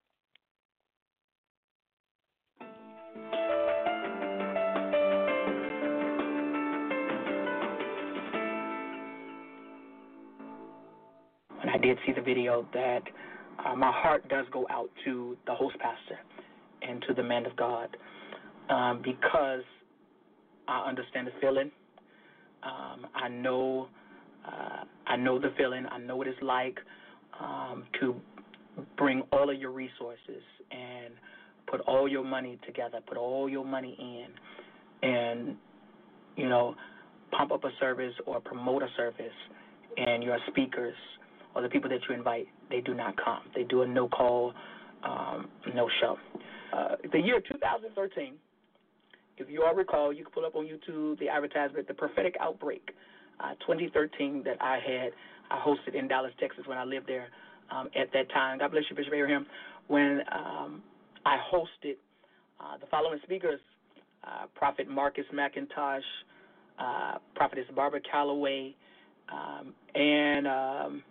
When I did see the video, that uh, my heart does go out to the host pastor and to the man of God. Um, because I understand the feeling. Um, I know uh, I know the feeling. I know what it's like um, to bring all of your resources and put all your money together, put all your money in, and, you know, pump up a service or promote a service, and your speakers or the people that you invite, they do not come. They do a no-call, um, no-show. Uh, the year two thousand thirteen, if you all recall, you can pull up on YouTube the advertisement, The Prophetic Outbreak, uh, twenty thirteen, that I had. I hosted in Dallas, Texas when I lived there um, at that time. God bless you, Bishop Abraham. When um, I hosted uh, the following speakers, uh, Prophet Marcus McIntosh, uh, Prophetess Barbara Calloway, um, and um,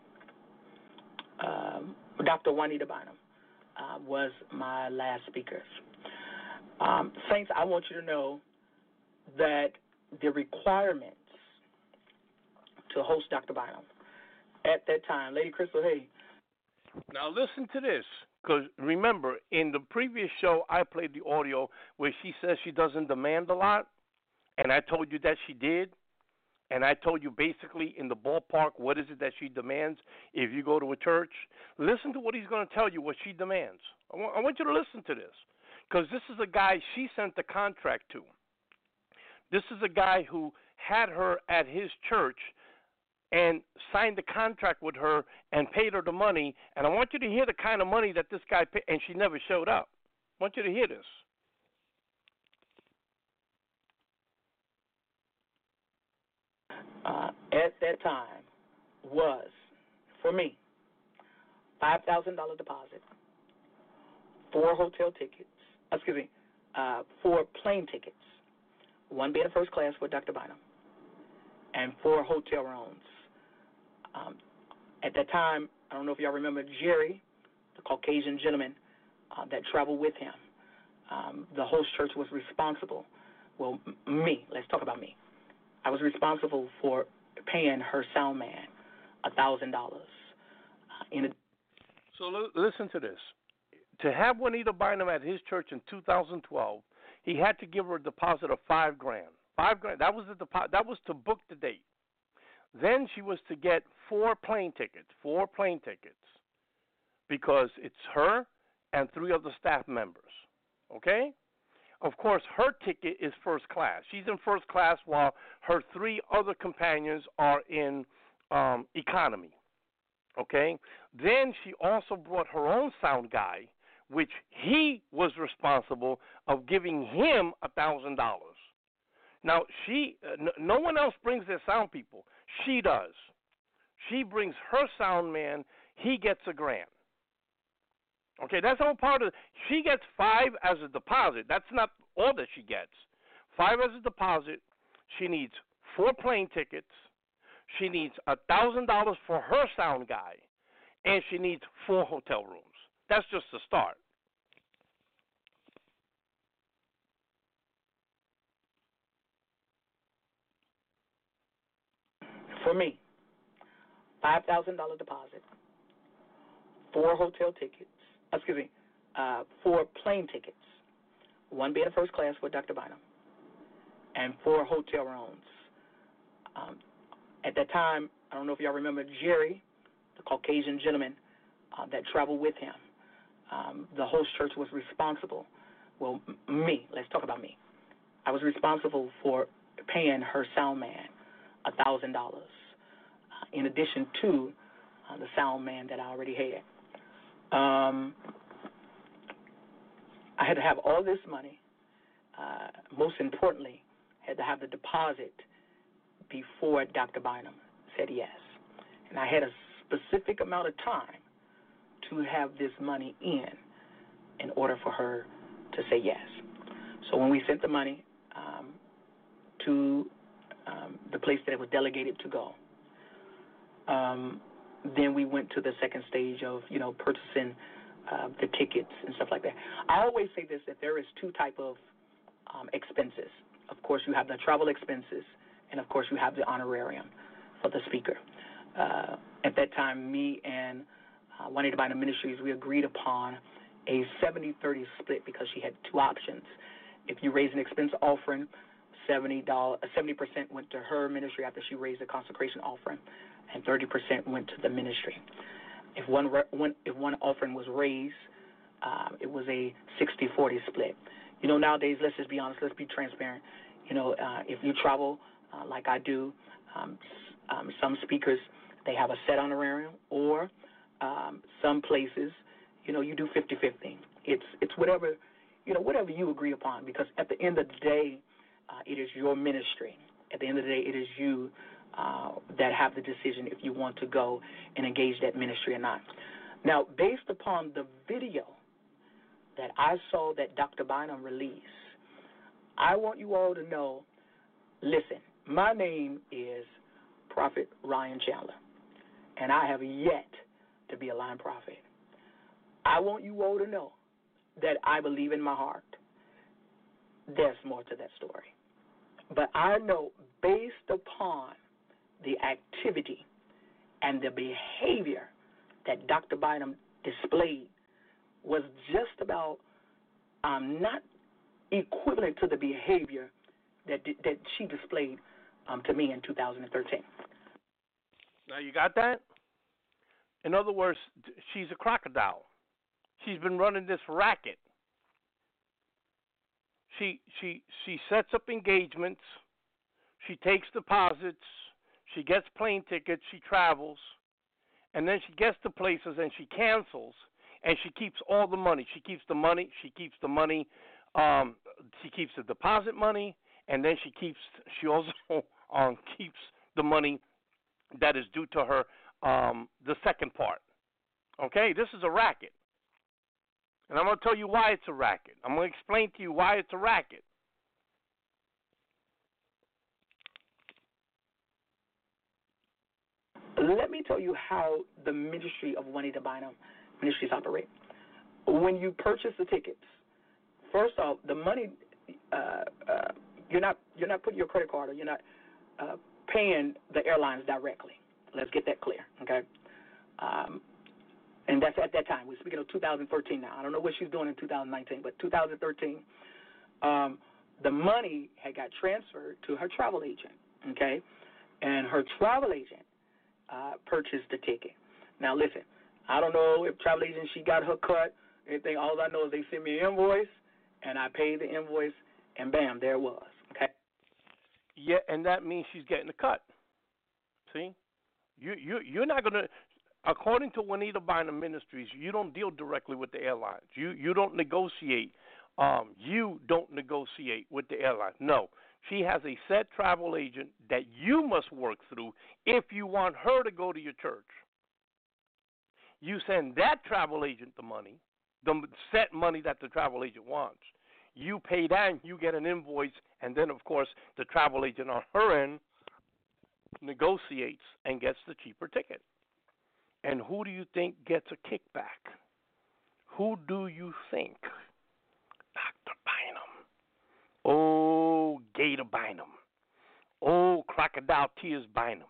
um, Doctor Juanita Bynum uh, was my last speakers. Um, Saints, I want you to know that the requirements to host Doctor Bynum at that time, Lady Crystal, hey. Now listen to this, because remember, in the previous show, I played the audio where she says she doesn't demand a lot, and I told you that she did, and I told you basically in the ballpark what is it that she demands if you go to a church. Listen to what he's going to tell you, what she demands. I want, I want you to listen to this. Because this is a guy she sent the contract to. This is a guy who had her at his church and signed the contract with her and paid her the money. And I want you to hear the kind of money that this guy paid, and she never showed up. I want you to hear this. Uh, at that time was, for me, five thousand dollars deposit, four hotel tickets, excuse me, uh, four plane tickets, one being first class with Doctor Bynum, and four hotel rooms. Um, at that time, I don't know if y'all remember Jerry, the Caucasian gentleman uh, that traveled with him. Um, the host church was responsible. Well, m- me, let's talk about me. I was responsible for paying her sound man one thousand dollars. Uh, in a- so l- listen to this. To have Juanita Bynum at his church in two thousand twelve, he had to give her a deposit of five grand. Five grand. That was the deposit. That was to book the date. Then she was to get four plane tickets, four plane tickets, because it's her and three other staff members. Okay? Of course, her ticket is first class. She's in first class while her three other companions are in um, economy. Okay? Then she also brought her own sound guy, which he was responsible of giving him a thousand dollars. Now, she, uh, n- no one else brings their sound people. She does. She brings her sound man. He gets a grand. Okay, that's all part of it. She gets five as a deposit. That's not all that she gets. Five as a deposit. She needs four plane tickets. She needs a thousand dollars for her sound guy, and she needs four hotel rooms. That's just the start. For me, five thousand dollars deposit, four hotel tickets, excuse me, uh, four plane tickets, one being a first class for Doctor Bynum, and four hotel rooms. Um, at that time, I don't know if y'all remember Jerry, the Caucasian gentleman uh, that traveled with him. Um, the host church was responsible. Well, m- me, let's talk about me. I was responsible for paying her sound man one thousand dollars, uh, in addition to uh, the sound man that I already had. Um, I had to have all this money. Uh, most importantly, had to have the deposit before Doctor Bynum said yes. And I had a specific amount of time to have this money in in order for her to say yes. So when we sent the money um, to um, the place that it was delegated to go, um, then we went to the second stage of, you know, purchasing uh, the tickets and stuff like that. I always say this, that there is two type of um, expenses. Of course, you have the travel expenses, and, of course, you have the honorarium for the speaker. Uh, at that time, me and uh, Juanita Bynum Ministries, we agreed upon a seventy thirty split because she had two options. If you raise an expense offering, seventy percent went to her ministry after she raised a consecration offering, and thirty percent went to the ministry. If one, one, if one offering was raised, uh, it was a sixty forty split. You know, nowadays, let's just be honest, let's be transparent. You know, uh, if you travel uh, like I do, um, um, some speakers, they have a set honorarium, or um, some places, you know, you do fifty-fifty. It's it's whatever, you know, whatever you agree upon, because at the end of the day, uh, it is your ministry. At the end of the day, it is you uh, that have the decision if you want to go and engage that ministry or not. Now, based upon the video that I saw that Doctor Bynum released, I want you all to know, listen, my name is Prophet Ryan Chandler, and I have yet to be a lying prophet. I want you all to know that I believe in my heart there's more to that story. But I know, based upon the activity and the behavior that Doctor Bynum displayed, was just about um, not equivalent to the behavior that that she displayed um, to me in two thousand thirteen. Now, you got that? In other words, she's a crocodile. She's been running this racket. She she she sets up engagements. She takes deposits. She gets plane tickets. She travels. And then she gets to places and she cancels. And she keeps all the money. She keeps the money. She keeps the money. Um, she keeps the deposit money. And then she keeps. She also um, keeps the money that is due to her, um, the second part. Okay? This is a racket. And I'm going to tell you why it's a racket. I'm going to explain to you why it's a racket. Let me tell you how the ministry of Juanita Bynum Ministries operate. When you purchase the tickets, first off, the money, uh, uh, you're not you're not putting your credit card, or you're not uh, paying the airlines directly. Let's get that clear, okay? Um, and that's at that time. We're speaking of two thousand thirteen now. I don't know what she's doing in two thousand nineteen, but two thousand thirteen, um, the money had got transferred to her travel agent, okay? and her travel agent uh, purchased the ticket. Now, listen, I don't know if travel agent, she got her cut, anything. All I know is they sent me an invoice, and I paid the invoice, and bam, there it was, okay? Yeah, and that means she's getting a cut. See? You, you, you're not going to, according to Juanita Bynum Ministries, you don't deal directly with the airlines. You, you don't negotiate. Um, you don't negotiate with the airlines. No. She has a set travel agent that you must work through if you want her to go to your church. You send that travel agent the money, the set money that the travel agent wants. You pay that, and you get an invoice, and then, of course, the travel agent on her end negotiates and gets the cheaper ticket. And who do you think gets a kickback? Who do you think? Doctor Bynum. Oh, Gator Bynum. Oh, Crocodile Tears Bynum.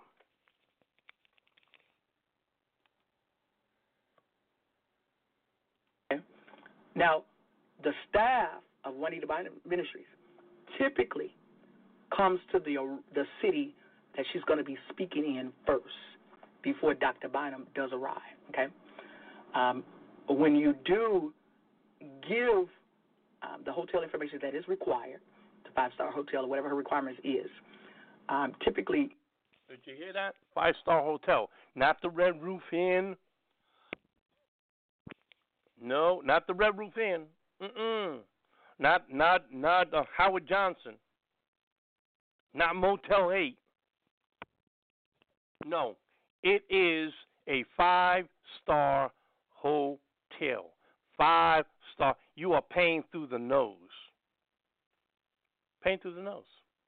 Now, the staff of Juanita Bynum Ministries typically comes to the uh, the city that she's going to be speaking in first before Doctor Bynum does arrive, okay? Um, when you do give um, the hotel information that is required, the five-star hotel or whatever her requirements is, um, typically... Did you hear that? Five-star hotel, not the Red Roof Inn. No, not the Red Roof Inn. Mm-mm. Not, not, not uh, Howard Johnson. Not Motel eight. No, it is a five-star hotel. Five-star. You are paying through the nose. Paying through the nose.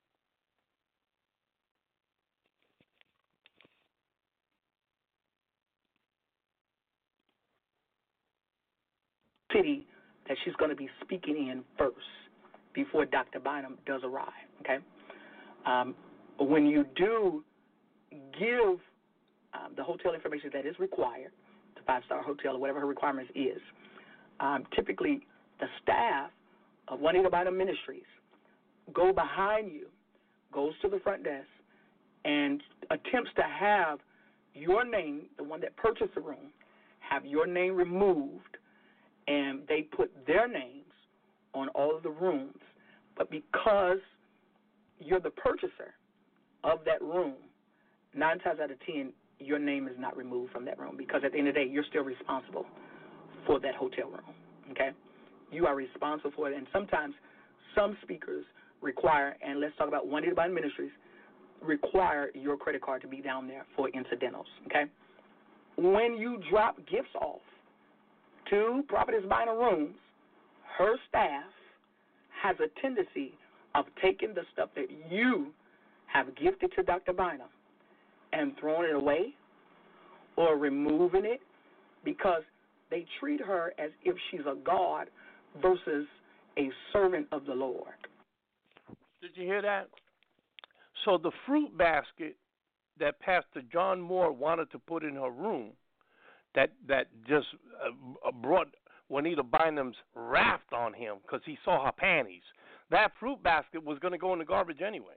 City that she's going to be speaking in first before Doctor Bynum does arrive, okay? Um, when you do give um, the hotel information that is required, the five-star hotel or whatever her requirements is, um, typically the staff of Juanita Bynum Ministries go behind you, goes to the front desk, and attempts to have your name, the one that purchased the room, have your name removed, and they put their names on all of the rooms. But because you're the purchaser of that room, nine times out of ten, your name is not removed from that room because at the end of the day, you're still responsible for that hotel room, okay? You are responsible for it, and sometimes some speakers require, and let's talk about Juanita Bynum Ministries, require your credit card to be down there for incidentals, okay? When you drop gifts off to Prophetess Bynum rooms, her staff has a tendency of taking the stuff that you have gifted to Doctor Bynum and throwing it away or removing it because they treat her as if she's a god versus a servant of the Lord. Did you hear that? So the fruit basket that Pastor John Moore wanted to put in her room that that just uh, brought Juanita Bynum's wrath on him because he saw her panties, that fruit basket was going to go in the garbage anyway.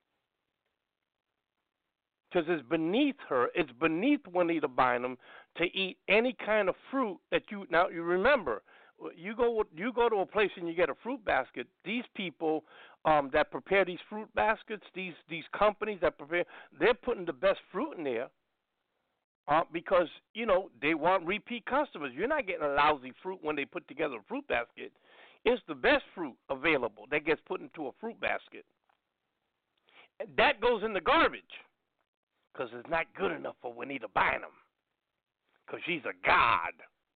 Because it's beneath her, it's beneath Juanita Bynum to eat any kind of fruit that you, now you remember, you go you go to a place and you get a fruit basket, these people um, that prepare these fruit baskets, these, these companies that prepare, they're putting the best fruit in there uh, because, you know, they want repeat customers. You're not getting a lousy fruit when they put together a fruit basket. It's the best fruit available that gets put into a fruit basket. That goes in the garbage. Because it's not good enough for Juanita Bynum. Because she's a god.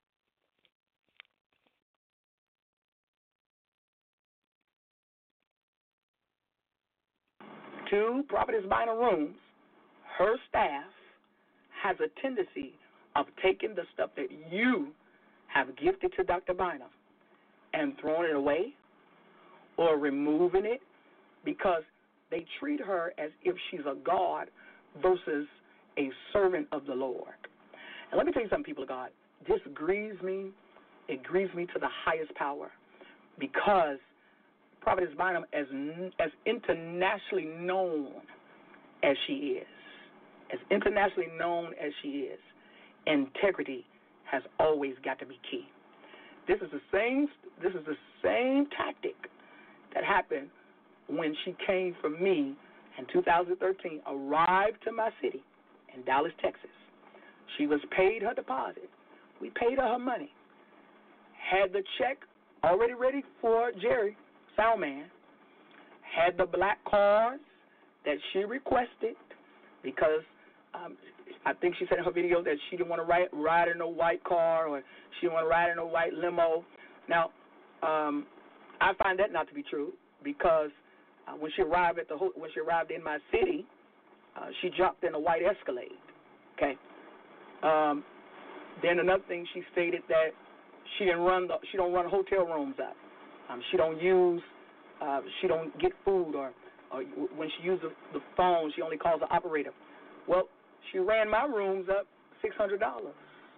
To Prophetess Bynum rooms, her staff has a tendency of taking the stuff that you have gifted to Doctor Bynum and throwing it away or removing it because they treat her as if she's a god versus a servant of the Lord. And let me tell you something, people of God. This grieves me. It grieves me to the highest power because Prophetess Bynum, as, as internationally known as she is, as internationally known as she is, integrity has always got to be key. This is the same. This is the same tactic that happened when she came from me in two thousand thirteen, arrived to my city in Dallas, Texas. She was paid her deposit. We paid her her money. Had the check already ready for Jerry, Soundman. Had the black cards that she requested because um, I think she said in her video that she didn't want to ride, ride in no white car or she didn't want to ride in no white limo. Now, um, I find that not to be true because uh, when she arrived at the ho- when she arrived in my city, uh, she jumped in a white Escalade. Okay. Um, then another thing, she stated that she didn't run the, she don't run hotel rooms up. Um, she don't use uh, she don't get food or, or when she uses the phone, she only calls the operator. Well, she ran my rooms up six hundred dollars.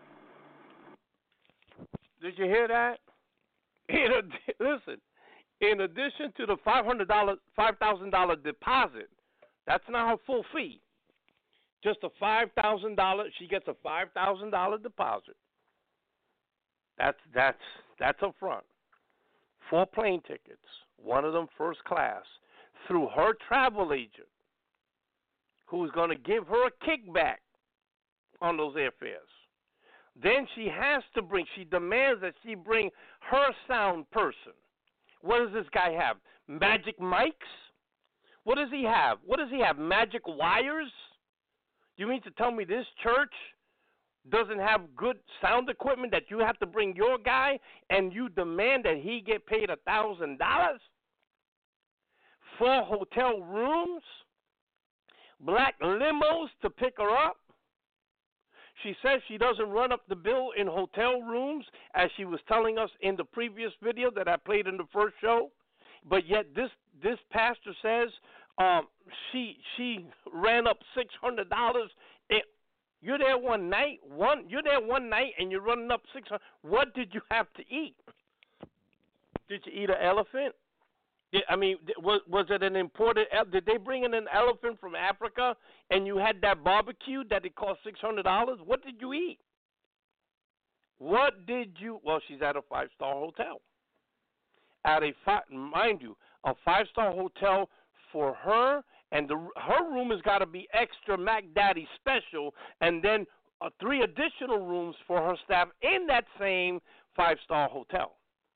Did you hear that? In a, listen, in addition to the five hundred dollars, five thousand dollars deposit, that's not her full fee. Just a five thousand dollars. She gets a five thousand dollars deposit. That's that's that's up front. Four plane tickets, one of them first class, through her travel agent, who's going to give her a kickback on those airfares. Then she has to bring, she demands that she bring her sound person. What does this guy have? Magic mics? What does he have? What does he have? Magic wires? You mean to tell me this church doesn't have good sound equipment that you have to bring your guy and you demand that he get paid a thousand dollars? Four hotel rooms? Black limos to pick her up? She says she doesn't run up the bill in hotel rooms, as she was telling us in the previous video that I played in the first show. But yet this this pastor says um, she she ran up six hundred dollars. You're there one night, one you're there one night, and you're running up six hundred. What did you have to eat? Did you eat an elephant? Did, I mean, was was it an imported? Did they bring in an elephant from Africa, and you had that barbecue that it cost six hundred dollars? What did you eat? What did you? Well, she's at a five-star hotel. At a five, mind you, a five-star hotel for her, and the, her room has got to be extra Mac Daddy special, and then uh, three additional rooms for her staff in that same five-star hotel.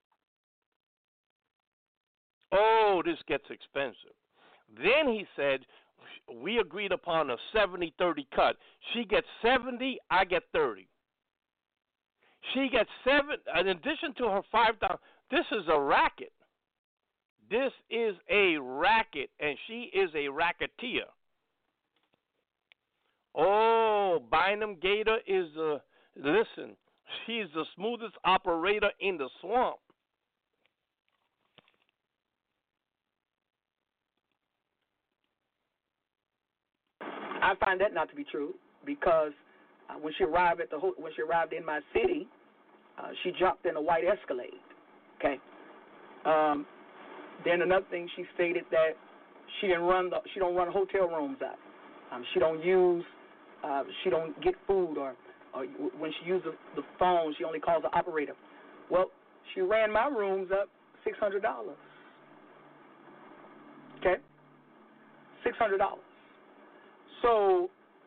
Oh, this gets expensive. Then he said, we agreed upon a seventy thirty cut. She gets seventy, I get thirty. She gets seven, in addition to her five thousand. This is a racket. This is a racket, and she is a racketeer. Oh, Bynum Gator is a, listen, she's the smoothest operator in the swamp. I find that not to be true because uh, when she arrived at the ho- when she arrived in my city, uh, she jumped in a white Escalade. Okay. Um, then another thing, she stated that she didn't run the she don't run hotel rooms up. Um, she don't use uh, she don't get food or, or when she uses the, the phone, she only calls the operator. Well, she ran my rooms up six hundred dollars. Okay. Six hundred dollars. So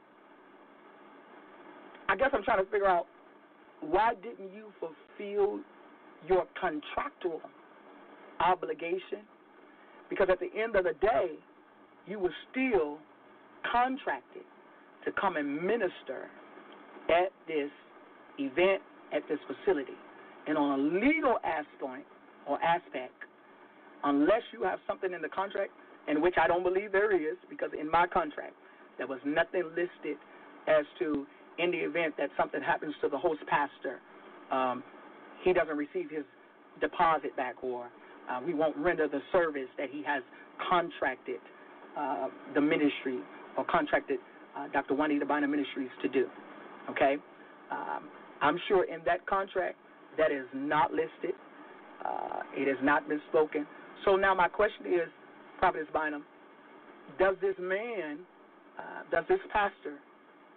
I guess I'm trying to figure out, why didn't you fulfill your contractual obligation? Because at the end of the day, you were still contracted to come and minister at this event, at this facility. And on a legal aspect or aspect, unless you have something in the contract, in which I don't believe there is, because in my contract, there was nothing listed as to, in the event that something happens to the host pastor, um, he doesn't receive his deposit back, or uh, we won't render the service that he has contracted uh, the ministry or contracted uh, Doctor Juanita Bynum Ministries to do. Okay? Um, I'm sure in that contract that is not listed. Uh, it has not been spoken. So now my question is, Prophetess Bynum, does this man, uh, does this pastor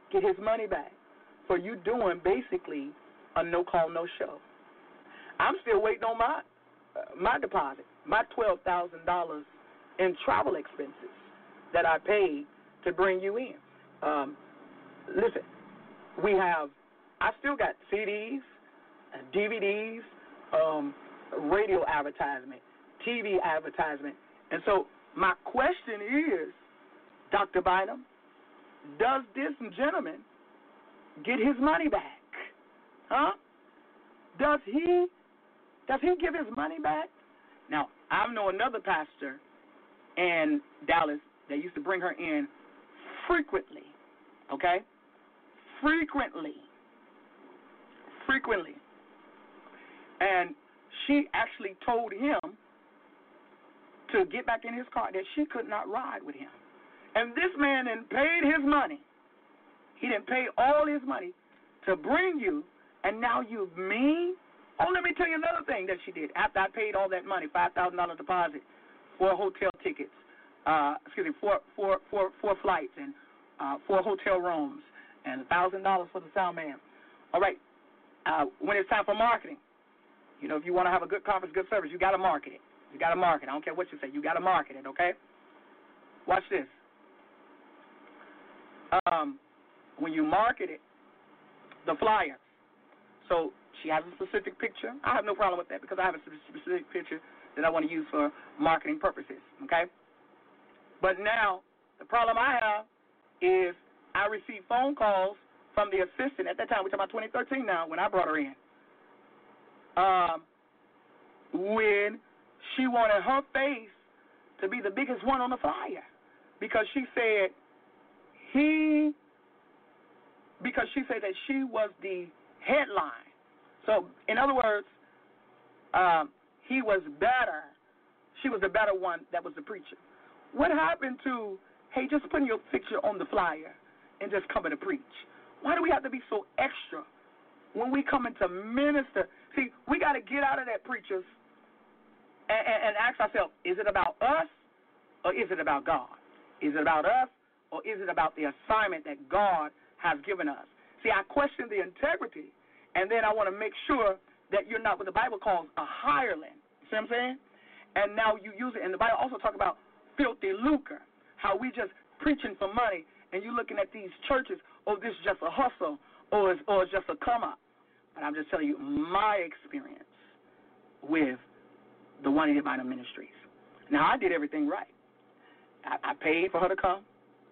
get his money back for you doing basically a no-call, no-show. I'm still waiting on my uh, my deposit, my twelve thousand dollars in travel expenses that I paid to bring you in. Um, listen, we have, I still got C Ds, D V Ds, um, radio advertisement, T V advertisement. And so my question is, Doctor Bynum, does this gentleman get his money back? Huh? Does he does he give his money back? Now, I know another pastor in Dallas that used to bring her in frequently, okay? Frequently. Frequently. And she actually told him to get back in his car that she could not ride with him. And this man then paid his money. He didn't pay all his money to bring you, and now you mean? Oh, let me tell you another thing that she did. After I paid all that money, five thousand dollars deposit for hotel tickets, uh, excuse me, four, four, four, four flights and uh, four hotel rooms, and one thousand dollars for the sound man. All right, uh, when it's time for marketing, you know, if you want to have a good conference, good service, you got to market it. You got to market it. I don't care what you say. You got to market it, okay? Watch this. Um, when you market it, the flyer, so she has a specific picture. I have no problem with that because I have a specific picture that I want to use for marketing purposes, okay? But now the problem I have is I receive phone calls from the assistant. At that time, we're talking about twenty thirteen now, when I brought her in, um, when she wanted her face to be the biggest one on the flyer because she said he, because she said that she was the headline. So, in other words, um, he was better. She was the better one that was the preacher. What happened to, hey, just putting your picture on the flyer and just coming to preach? Why do we have to be so extra when we come in to minister? See, we got to get out of that, preachers, and, and, and ask ourselves, is it about us or is it about God? Is it about us or is it about the assignment that God has given us? See, I question the integrity, and then I want to make sure that you're not what the Bible calls a hireling. See what I'm saying? And now you use it, and the Bible also talks about filthy lucre, how we just preaching for money, and you looking at these churches, oh, this is just a hustle, or it's, or it's just a come-up. But I'm just telling you my experience with the One Hit Minor Ministries. Now, I did everything right. I, I paid for her to come.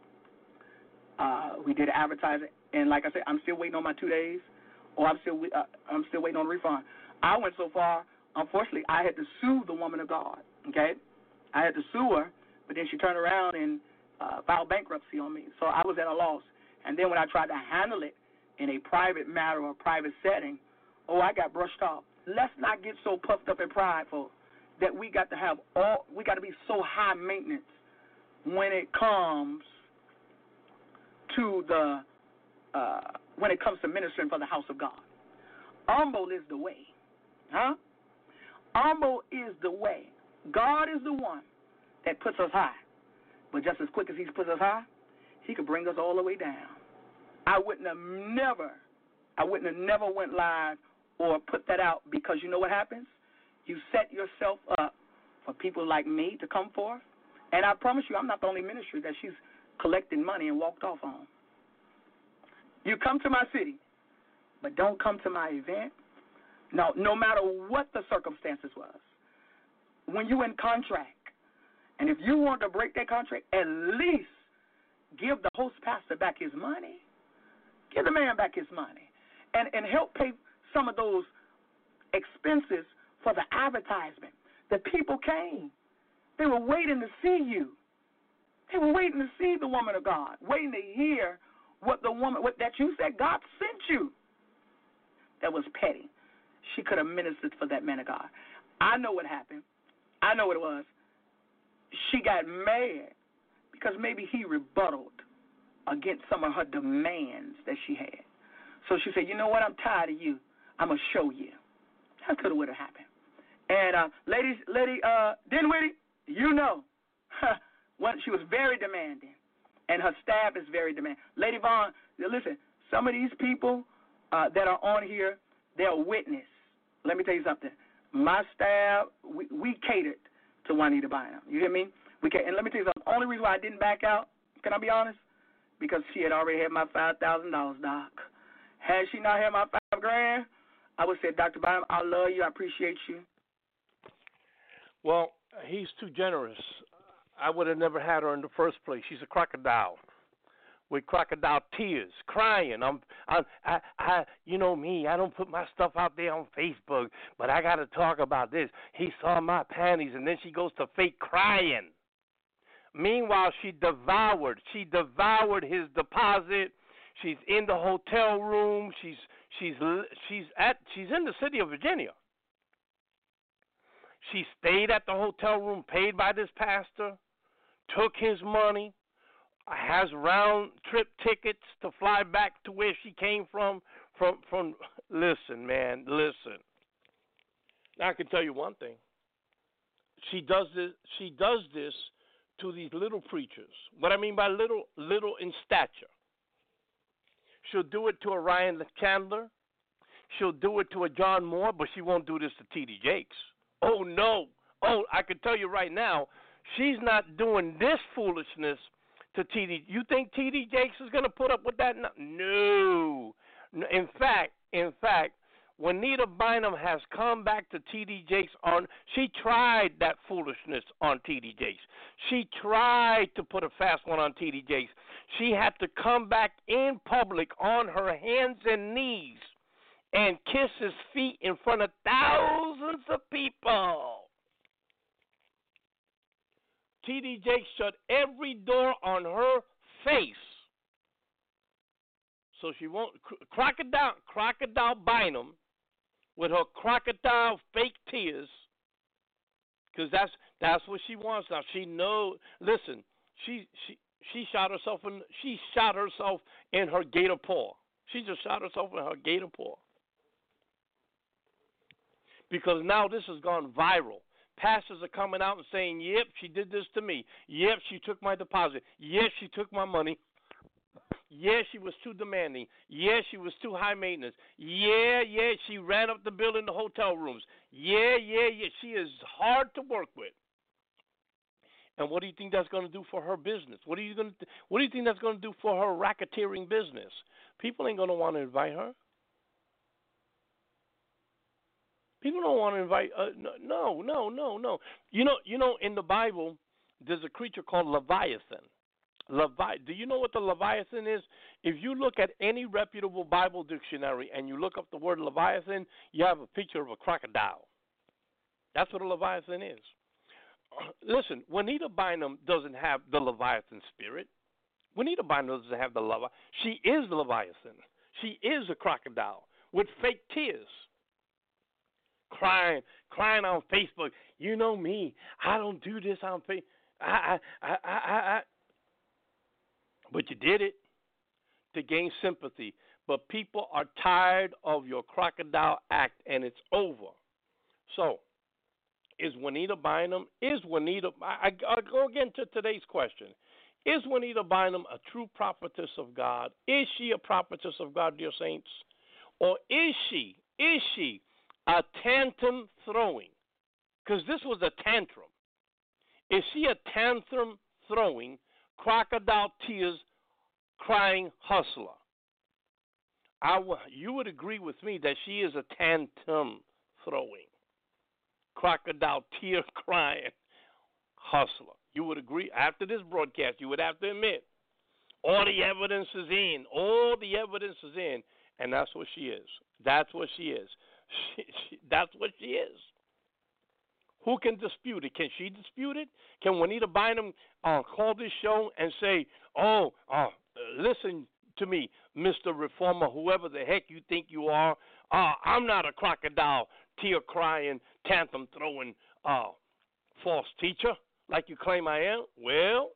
Uh, we did advertising, and like I said, I'm still waiting on my two days, or I'm still uh, I'm still waiting on a refund. I went so far, unfortunately, I had to sue the woman of God, okay? I had to sue her, but then she turned around and uh, filed bankruptcy on me, so I was at a loss. And then when I tried to handle it in a private matter or a private setting, oh, I got brushed off. Let's not get so puffed up and prideful that we got to have all, we got to be so high maintenance when it comes to the, uh, when it comes to ministering for the house of God. Humble is the way, huh? Humble is the way. God is the one that puts us high, but just as quick as he puts us high, he could bring us all the way down. I wouldn't have never, I wouldn't have never went live or put that out because you know what happens? You set yourself up for people like me to come forth, and I promise you I'm not the only ministry that she's collected money and walked off on. You come to my city, but don't come to my event. No, no matter what the circumstances was. When you're in contract, and if you want to break that contract, at least give the host pastor back his money. Give the man back his money. And, and help pay some of those expenses for the advertisement. The people came. They were waiting to see you. They were waiting to see the woman of God, waiting to hear what the woman, what that you said God sent you. That was petty. She could have ministered for that man of God. I know what happened. I know what it was. She got mad because maybe he rebutted against some of her demands that she had. So she said, you know what, I'm tired of you. I'm going to show you. That could have would have happened. And uh, ladies, lady uh, Dinwiddie, you know, when she was very demanding. and her staff is very demanding. Lady Vaughn, listen, some of these people uh, that are on here, they're a witness. Let me tell you something. My staff, we, we catered to Juanita Bynum. You hear me? We can, and let me tell you something. The only reason why I didn't back out, can I be honest? Because she had already had my five thousand dollars, Doc. Had she not had my five grand, I would say, Doctor Bynum, I love you. I appreciate you. Well, he's too generous. I would have never had her in the first place. She's a crocodile with crocodile tears, crying. I'm, I'm, I, I, you know me. I don't put my stuff out there on Facebook, but I got to talk about this. He saw my panties, and then she goes to fake crying. Meanwhile, she devoured. She devoured his deposit. She's in the hotel room. She's, she's, she's at, she's in the city of Virginia. She stayed at the hotel room paid by this pastor, took his money, has round trip tickets to fly back to where she came from. From, from. Listen, man, listen. Now I can tell you one thing. She does this. She does this to these little preachers. What I mean by little, little in stature. She'll do it to a Ryan Chandler. She'll do it to a John Moore, but she won't do this to T D Jakes. Oh, no. Oh, I can tell you right now, she's not doing this foolishness to T D. You think T D Jakes is going to put up with that? No. In fact, in fact, Juanita Bynum has come back to T D Jakes on, she tried that foolishness on T D Jakes. She tried to put a fast one on T D Jakes. She had to come back in public on her hands and knees and kiss his feet in front of thousands of people. T D Jakes shut every door on her face. So she won't, crocodile, crocodile Bynum with her crocodile fake tears, because that's that's what she wants now. She knows. Listen, she she she shot herself in she shot herself in her gator paw. She just shot herself in her gator paw. Because now this has gone viral. Pastors are coming out and saying, yep, she did this to me. Yep, she took my deposit. Yes, she took my money. Yeah, she was too demanding. Yeah, she was too high maintenance. Yeah, yeah, she ran up the bill in the hotel rooms. Yeah, yeah, yeah, she is hard to work with. And what do you think that's going to do for her business? What are you going to th- What do you think that's going to do for her racketeering business? People ain't going to want to invite her. People don't want to invite. Uh, no, no, no, no. You know, you know, in the Bible, there's a creature called Leviathan. Levi- Do you know what the Leviathan is? If you look at any reputable Bible dictionary and you look up the word Leviathan, you have a picture of a crocodile. That's what a Leviathan is. Listen, Juanita Bynum doesn't have the Leviathan spirit. Juanita Bynum doesn't have the Leviathan. She is the Leviathan. She is a crocodile with fake tears. Crying, crying on Facebook. You know me. I don't do this on Facebook. I, I, I, I, I. But you did it to gain sympathy. But people are tired of your crocodile act, and it's over. So, is Juanita Bynum? Is Juanita? I, I, I'll go again to today's question. Is Juanita Bynum a true prophetess of God? Is she a prophetess of God, dear saints, or is she? Is she? A tantrum throwing, because this was a tantrum. Is she a tantrum throwing, crocodile tears crying hustler? I w- you would agree with me that she is a tantrum throwing, crocodile tear crying hustler. You would agree? After this broadcast, you would have to admit all the evidence is in. All the evidence is in, and that's what she is. That's what she is. She, she, that's what she is. Who can dispute it? Can she dispute it? Can Juanita Bynum uh, call this show and say, oh, uh, listen to me, Mister Reformer, whoever the heck you think you are, uh, I'm not a crocodile, tear-crying, tantrum-throwing uh, false teacher like you claim I am? Well,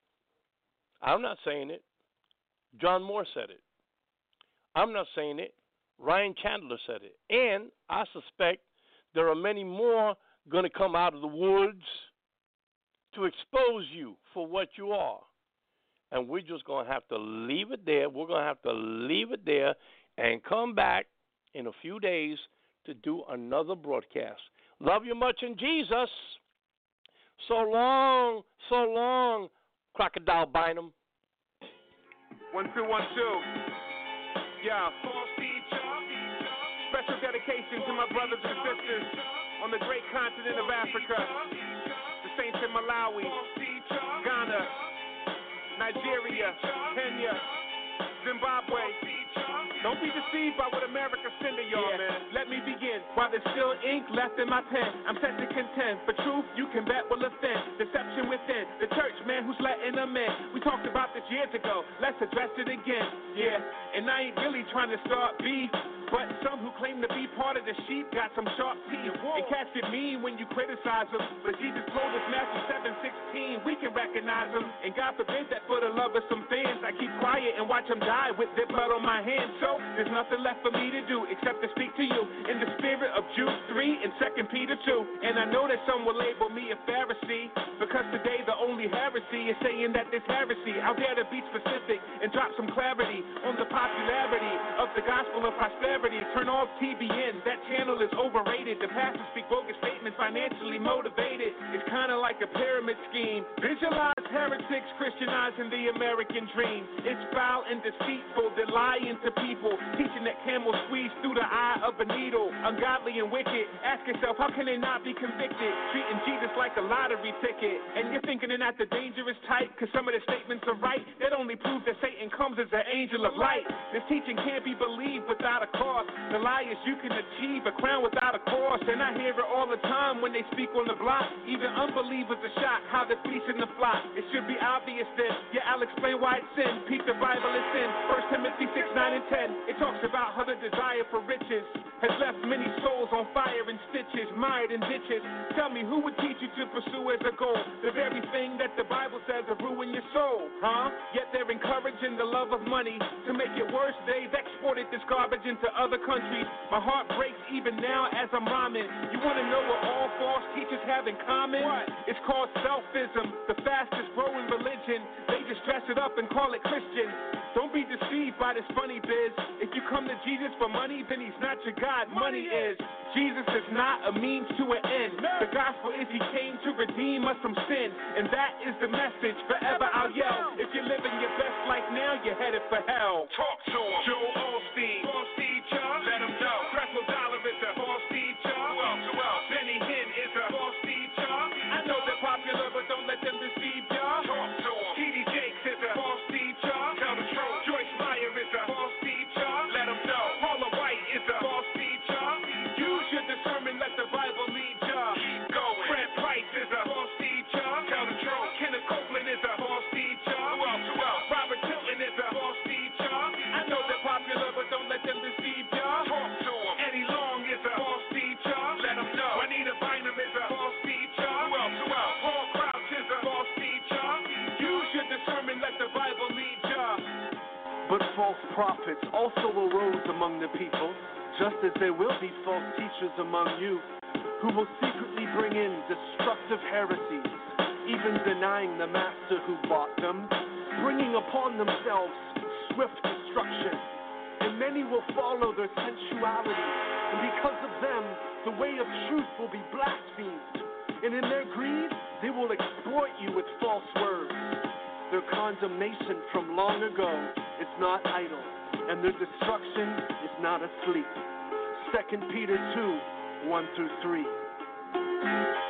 I'm not saying it. John Moore said it. I'm not saying it. Ryan Chandler said it. And I suspect there are many more going to come out of the woods to expose you for what you are. and we're just going to have to leave it there. We're going to have to leave it there and come back in a few days to do another broadcast. Love you much in Jesus. So long, so long, Crocodile Bynum. One, two, one, two. Yeah. Special dedication to my brothers and sisters on the great continent of Africa, the saints in Malawi, Ghana, Nigeria, Kenya, Zimbabwe. Don't be deceived by what America send to y'all, yeah. man. Let me begin. While there's still ink left in my pen, I'm set to contend. For truth, you can bet will offend. Deception within. The church, man, who's letting them in. We talked about this years ago. Let's address it again. Yeah, and I ain't really trying to start beef. But some who claim to be part of the sheep got some sharp teeth. And cats get mean when you criticize them. But Jesus told us, Matthew seven sixteen, we can recognize them. And God forbid that for the love of some fans, I keep quiet and watch them die with their blood on my hands. So there's nothing left for me to do except to speak to you in the spirit of Jude three and Second Peter two. And I know that some will label me a Pharisee, because today the only heresy is saying that this heresy. I'll dare to be specific and drop some clarity on the popularity of the gospel of prosperity. Turn off T B N, that channel is overrated. The pastors speak bogus statements, financially motivated. It's kind of like a pyramid scheme. Visualize heretics Christianizing the American dream. It's foul and deceitful, they're lying to people, teaching that camels squeeze through the eye of a needle. Ungodly and wicked, ask yourself, how can they not be convicted? Treating Jesus like a lottery ticket. And you're thinking they're not the dangerous type, because some of the statements are right. That only proves that Satan comes as an angel of light. This teaching can't be believed without a cause. The lie is you can achieve a crown without a cross. And I hear it all the time when they speak on the block. Even unbelievers are shocked how they're fleecing the flock. It should be obvious then. Yeah, I'll explain why it's sin. Peep the Bible is sin. First Timothy six, nine, and ten. It talks about how the desire for riches has left many souls on fire and stitches, mired in ditches. Tell me, who would teach you to pursue as a goal the very thing that the Bible says will ruin your soul, huh? Yet they're encouraging the love of money. To make it worse, they've exported this garbage into other countries. My heart breaks even now as I'm rhyming. You want to know what all false teachers have in common? What? It's called selfism, the fastest growing religion. They just dress it up and call it Christian. Don't be deceived by this funny biz. If you come to Jesus for money, then he's not your God. Money is. Jesus is not a means to an end. The gospel is he came to redeem us from sin. And that is the message. Forever I'll yell. If you're living your best life now, you're headed for hell. Talk to him. Joel Osteen. False teacher. Let him know. Creflo Dollar is a false teacher. Who else? Who else? Benny Hinn is a false teacher. I know they're popular, but don't let them deceive y'all. Talk to him. T D Jakes is a false teacher. Tell the truth. Joyce Meyer is a false teacher. Let him know. Paula White is a false teacher. Use your discernment, let the Bible lead ya. Keep going. Fred Price is a false teacher. Tell the truth. Kenneth Copeland is a false teacher. Who else? Who else? Robert Tilton is a false teacher. I know they're popular, but don't let them deceive ya. Talk to him. Eddie Long is a false teacher. Let him know. Juanita Bynum is a false teacher. Who else? Who else? Paul Crouch is a false teacher. Use your discernment, let the Bible lead ya. But false prophets also arose among the people, just as there will be false teachers among you, who will secretly bring in destructive heresies, even denying the master who bought them, bringing upon themselves swift destruction. And many will follow their sensuality, and because of them, the way of truth will be blasphemed. And in their greed, they will exploit you with false words. Their condemnation from long ago is not idle, and their destruction is not asleep. Second Peter two, one through three.